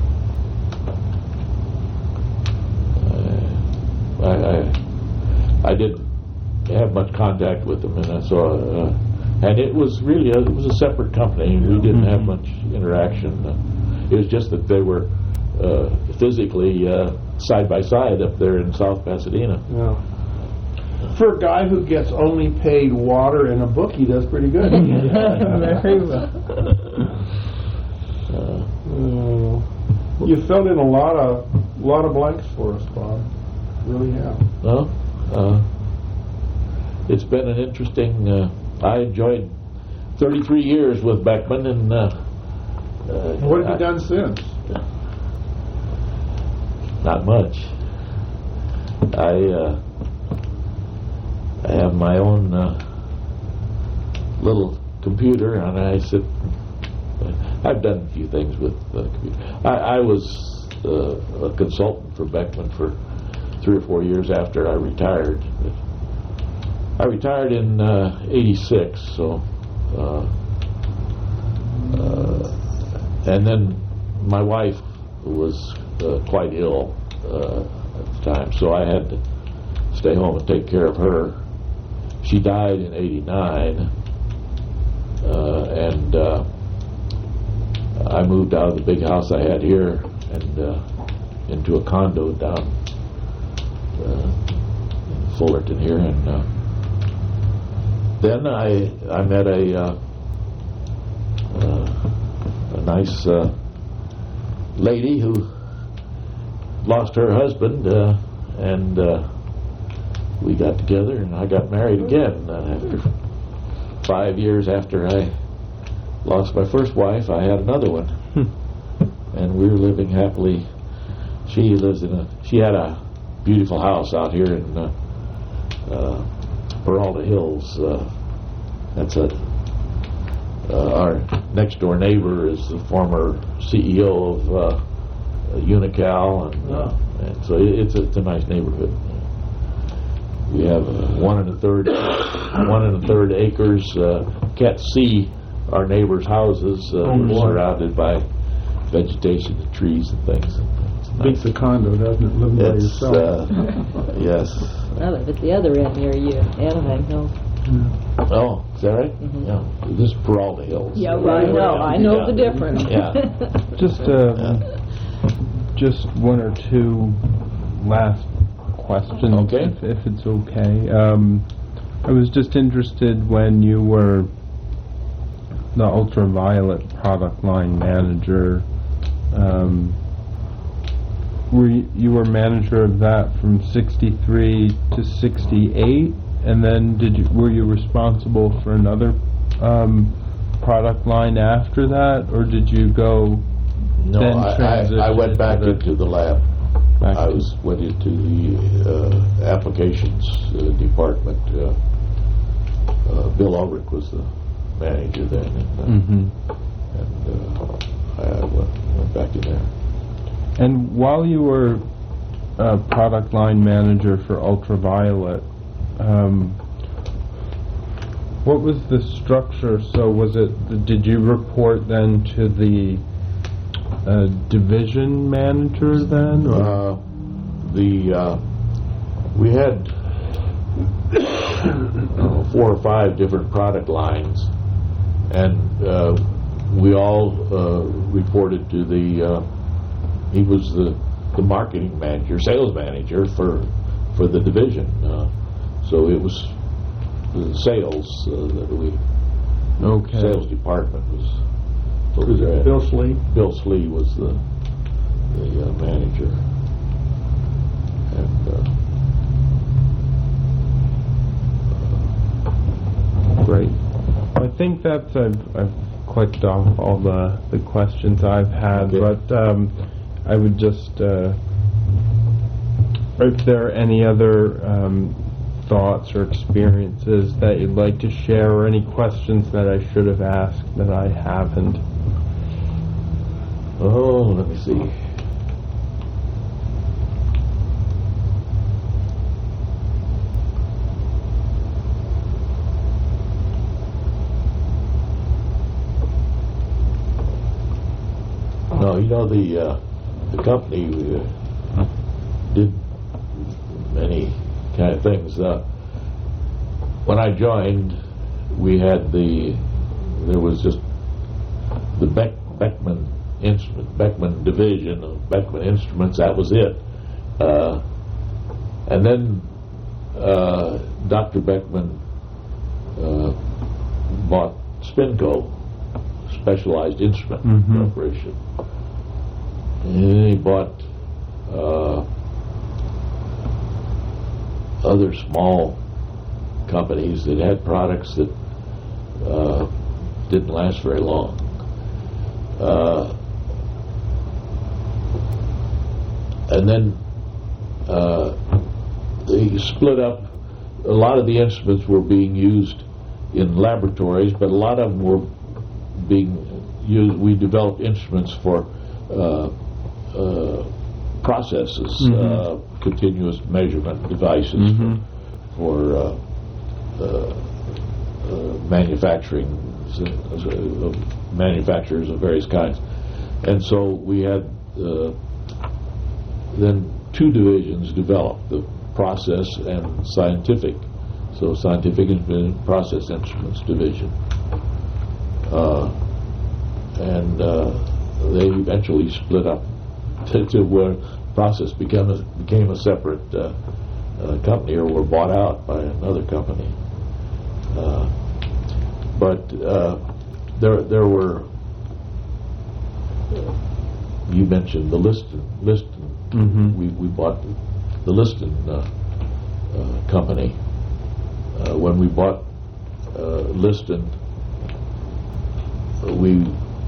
I, I I didn't have much contact with them, and I saw, uh, and it was really a, it was a separate company. We didn't have much interaction. Uh, it was just that they were uh, physically uh, side by side up there in South Pasadena. Yeah. For a guy who gets only paid water and a book, he does pretty good. Very well. Uh, Uh, you filled in a lot of lot of blanks for us, Bob. Really have. no, uh, it's been an interesting. Uh, I enjoyed thirty-three years with Beckman, and uh, uh, What have I- you done since? Not much. I uh, I have my own uh, little computer, and I sit. I've done a few things with the computer. I, I was uh, a consultant for Beckman for three or four years after I retired. I retired in uh, eighty-six, so uh, uh, and then my wife was uh, quite ill uh, at the time, so I had to stay home and take care of her. She died in eighty-nine, uh, and uh, I moved out of the big house I had here and uh, into a condo down uh, in Fullerton here, and uh, then I I met a uh, uh, a nice uh, lady who lost her husband, uh, and uh, we got together, and I got married again uh, after five years after I lost my first wife. I had another one, and we were living happily. She lives in a she had a beautiful house out here in uh, uh, Peralta Hills. Uh, that's a uh, our next door neighbor is the former C E O of uh, Unical, and, uh, and so it, it's a, it's a nice neighborhood. We have uh, one and a third one and a third acres. Uh, can't see our neighbors' houses. Uh, Oh, we're boy. surrounded by vegetation and trees and things. It's nice. Beats the condo, doesn't it? Living by It's yourself. uh, yes. I live at the other end near you, Anaheim Hills. Oh, is that right? Mhm. Yeah. This is Peralta Hills. Yeah, well, I know, I know the difference. Yeah. Just uh, just one or two last questions, Okay. if, if it's okay. Um, I was just interested when you were the ultraviolet product line manager. Um, were you, you were manager of that from sixty-three to sixty-eight, and then did you were you responsible for another um, product line after that, or did you go? No, Then I, I, I transition went back to the- into the lab. Back I to- was went into the uh, applications uh, department. Uh, uh, Bill Ulrich was the manager then, and, uh, Mhm. and uh, I went, went back in there. And while you were uh, product line manager for Ultraviolet, um, what was the structure? So was it, did you report then to the uh, division manager then? Or? Uh, the uh, we had uh, four or five different product lines, and uh, we all uh, reported to the. Uh, he was the the marketing manager, sales manager for for the division. Uh, so it was the sales uh, that we Okay. sales department was Was over there. it Bill Slee? Bill Slee was the the uh, manager, and uh, Great. I think that's I've, I've clicked off all the, the questions I've had, Okay. but um, I would just, uh, if there are any other um, thoughts or experiences that you'd like to share, or any questions that I should have asked that I haven't. oh, let me see. No, you know, the uh, the company uh, did many kind of things. Uh, when I joined, we had the there was just the Beck, Beckman instrument Beckman division of Beckman Instruments. That was it. Uh, and then uh, Doctor Beckman uh, bought Spinco, Specialized Instrument Mhm. Corporation. And he bought uh, other small companies that had products that uh, didn't last very long. Uh, and then uh, they split up. A lot of the instruments were being used in laboratories, but a lot of them were being used. We developed instruments for uh, uh, processes, Mhm. uh, continuous measurement devices Mhm. for, for uh, uh, uh, manufacturing, uh, of manufacturers of various kinds. And so we had uh, then two divisions developed, the process and scientific. So scientific and process instruments division. Uh, and uh, they eventually split up to, to where process became a, became a separate uh, uh, company, or were bought out by another company. Uh, but uh, there there were, you mentioned the Liston, Liston. Mhm. We, we bought the Liston uh, uh, company. Uh, when we bought uh, Liston, we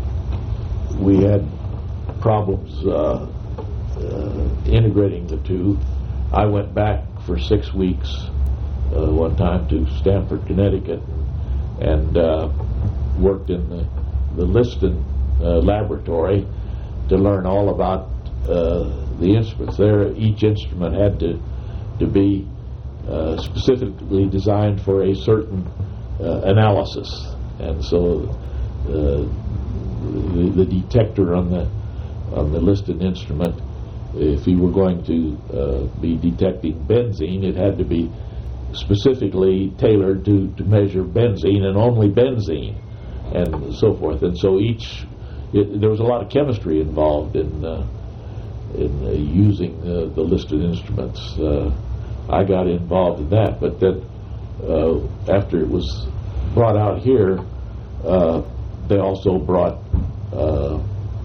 we had problems uh, uh, integrating the two. I went back for six weeks uh, one time to Stamford, Connecticut, and uh, worked in the, the Liston uh, laboratory to learn all about uh, the instruments there. Each instrument had to to be uh, specifically designed for a certain uh, analysis, and so uh, the, the detector on the on the Liston instrument, if you were going to uh, be detecting benzene, it had to be specifically tailored to, to measure benzene and only benzene, and so forth. And so each, it, there was a lot of chemistry involved in uh, in uh, using uh, the Liston instruments. Uh, I got involved in that, but then uh, after it was brought out here, uh, they also brought uh,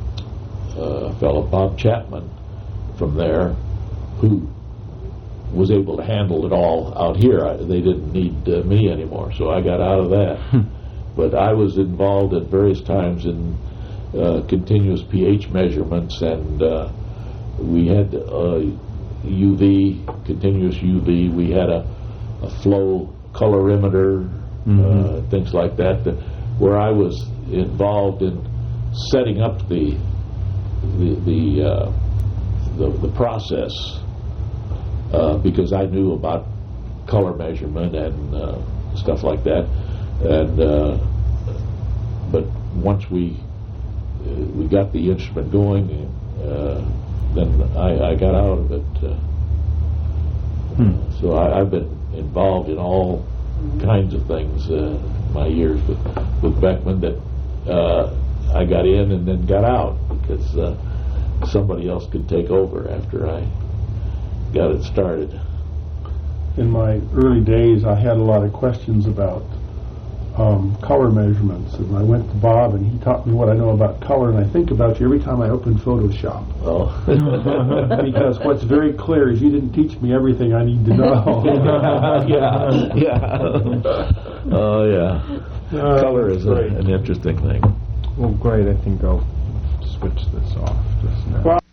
a fellow, Bob Chapman, from there, who was able to handle it all out here. I, they didn't need uh, me anymore, so I got out of that. But I was involved at various times in uh, continuous pH measurements, and uh, we had uh, U V, continuous U V. We had a, a flow colorimeter, Mhm. uh, things like that, that, where I was involved in setting up the the the uh, the, the process, uh, because I knew about color measurement and uh, stuff like that. And uh, but once we uh, we got the instrument going, uh, then I, I got out of it. Uh, Hmm. So I, I've been involved in all kinds of things uh, my years with, with Beckman, that uh, I got in and then got out because uh, somebody else could take over after I got it started. In my early days, I had a lot of questions about um, color measurements, and I went to Bob, and he taught me what I know about color, and I think about you every time I open Photoshop. Oh. Because what's very clear is you didn't teach me everything I need to know. yeah, yeah. Oh, yeah. Uh, Color is a, great. an interesting thing. Well, great. I think I'll switch this off just now. Well,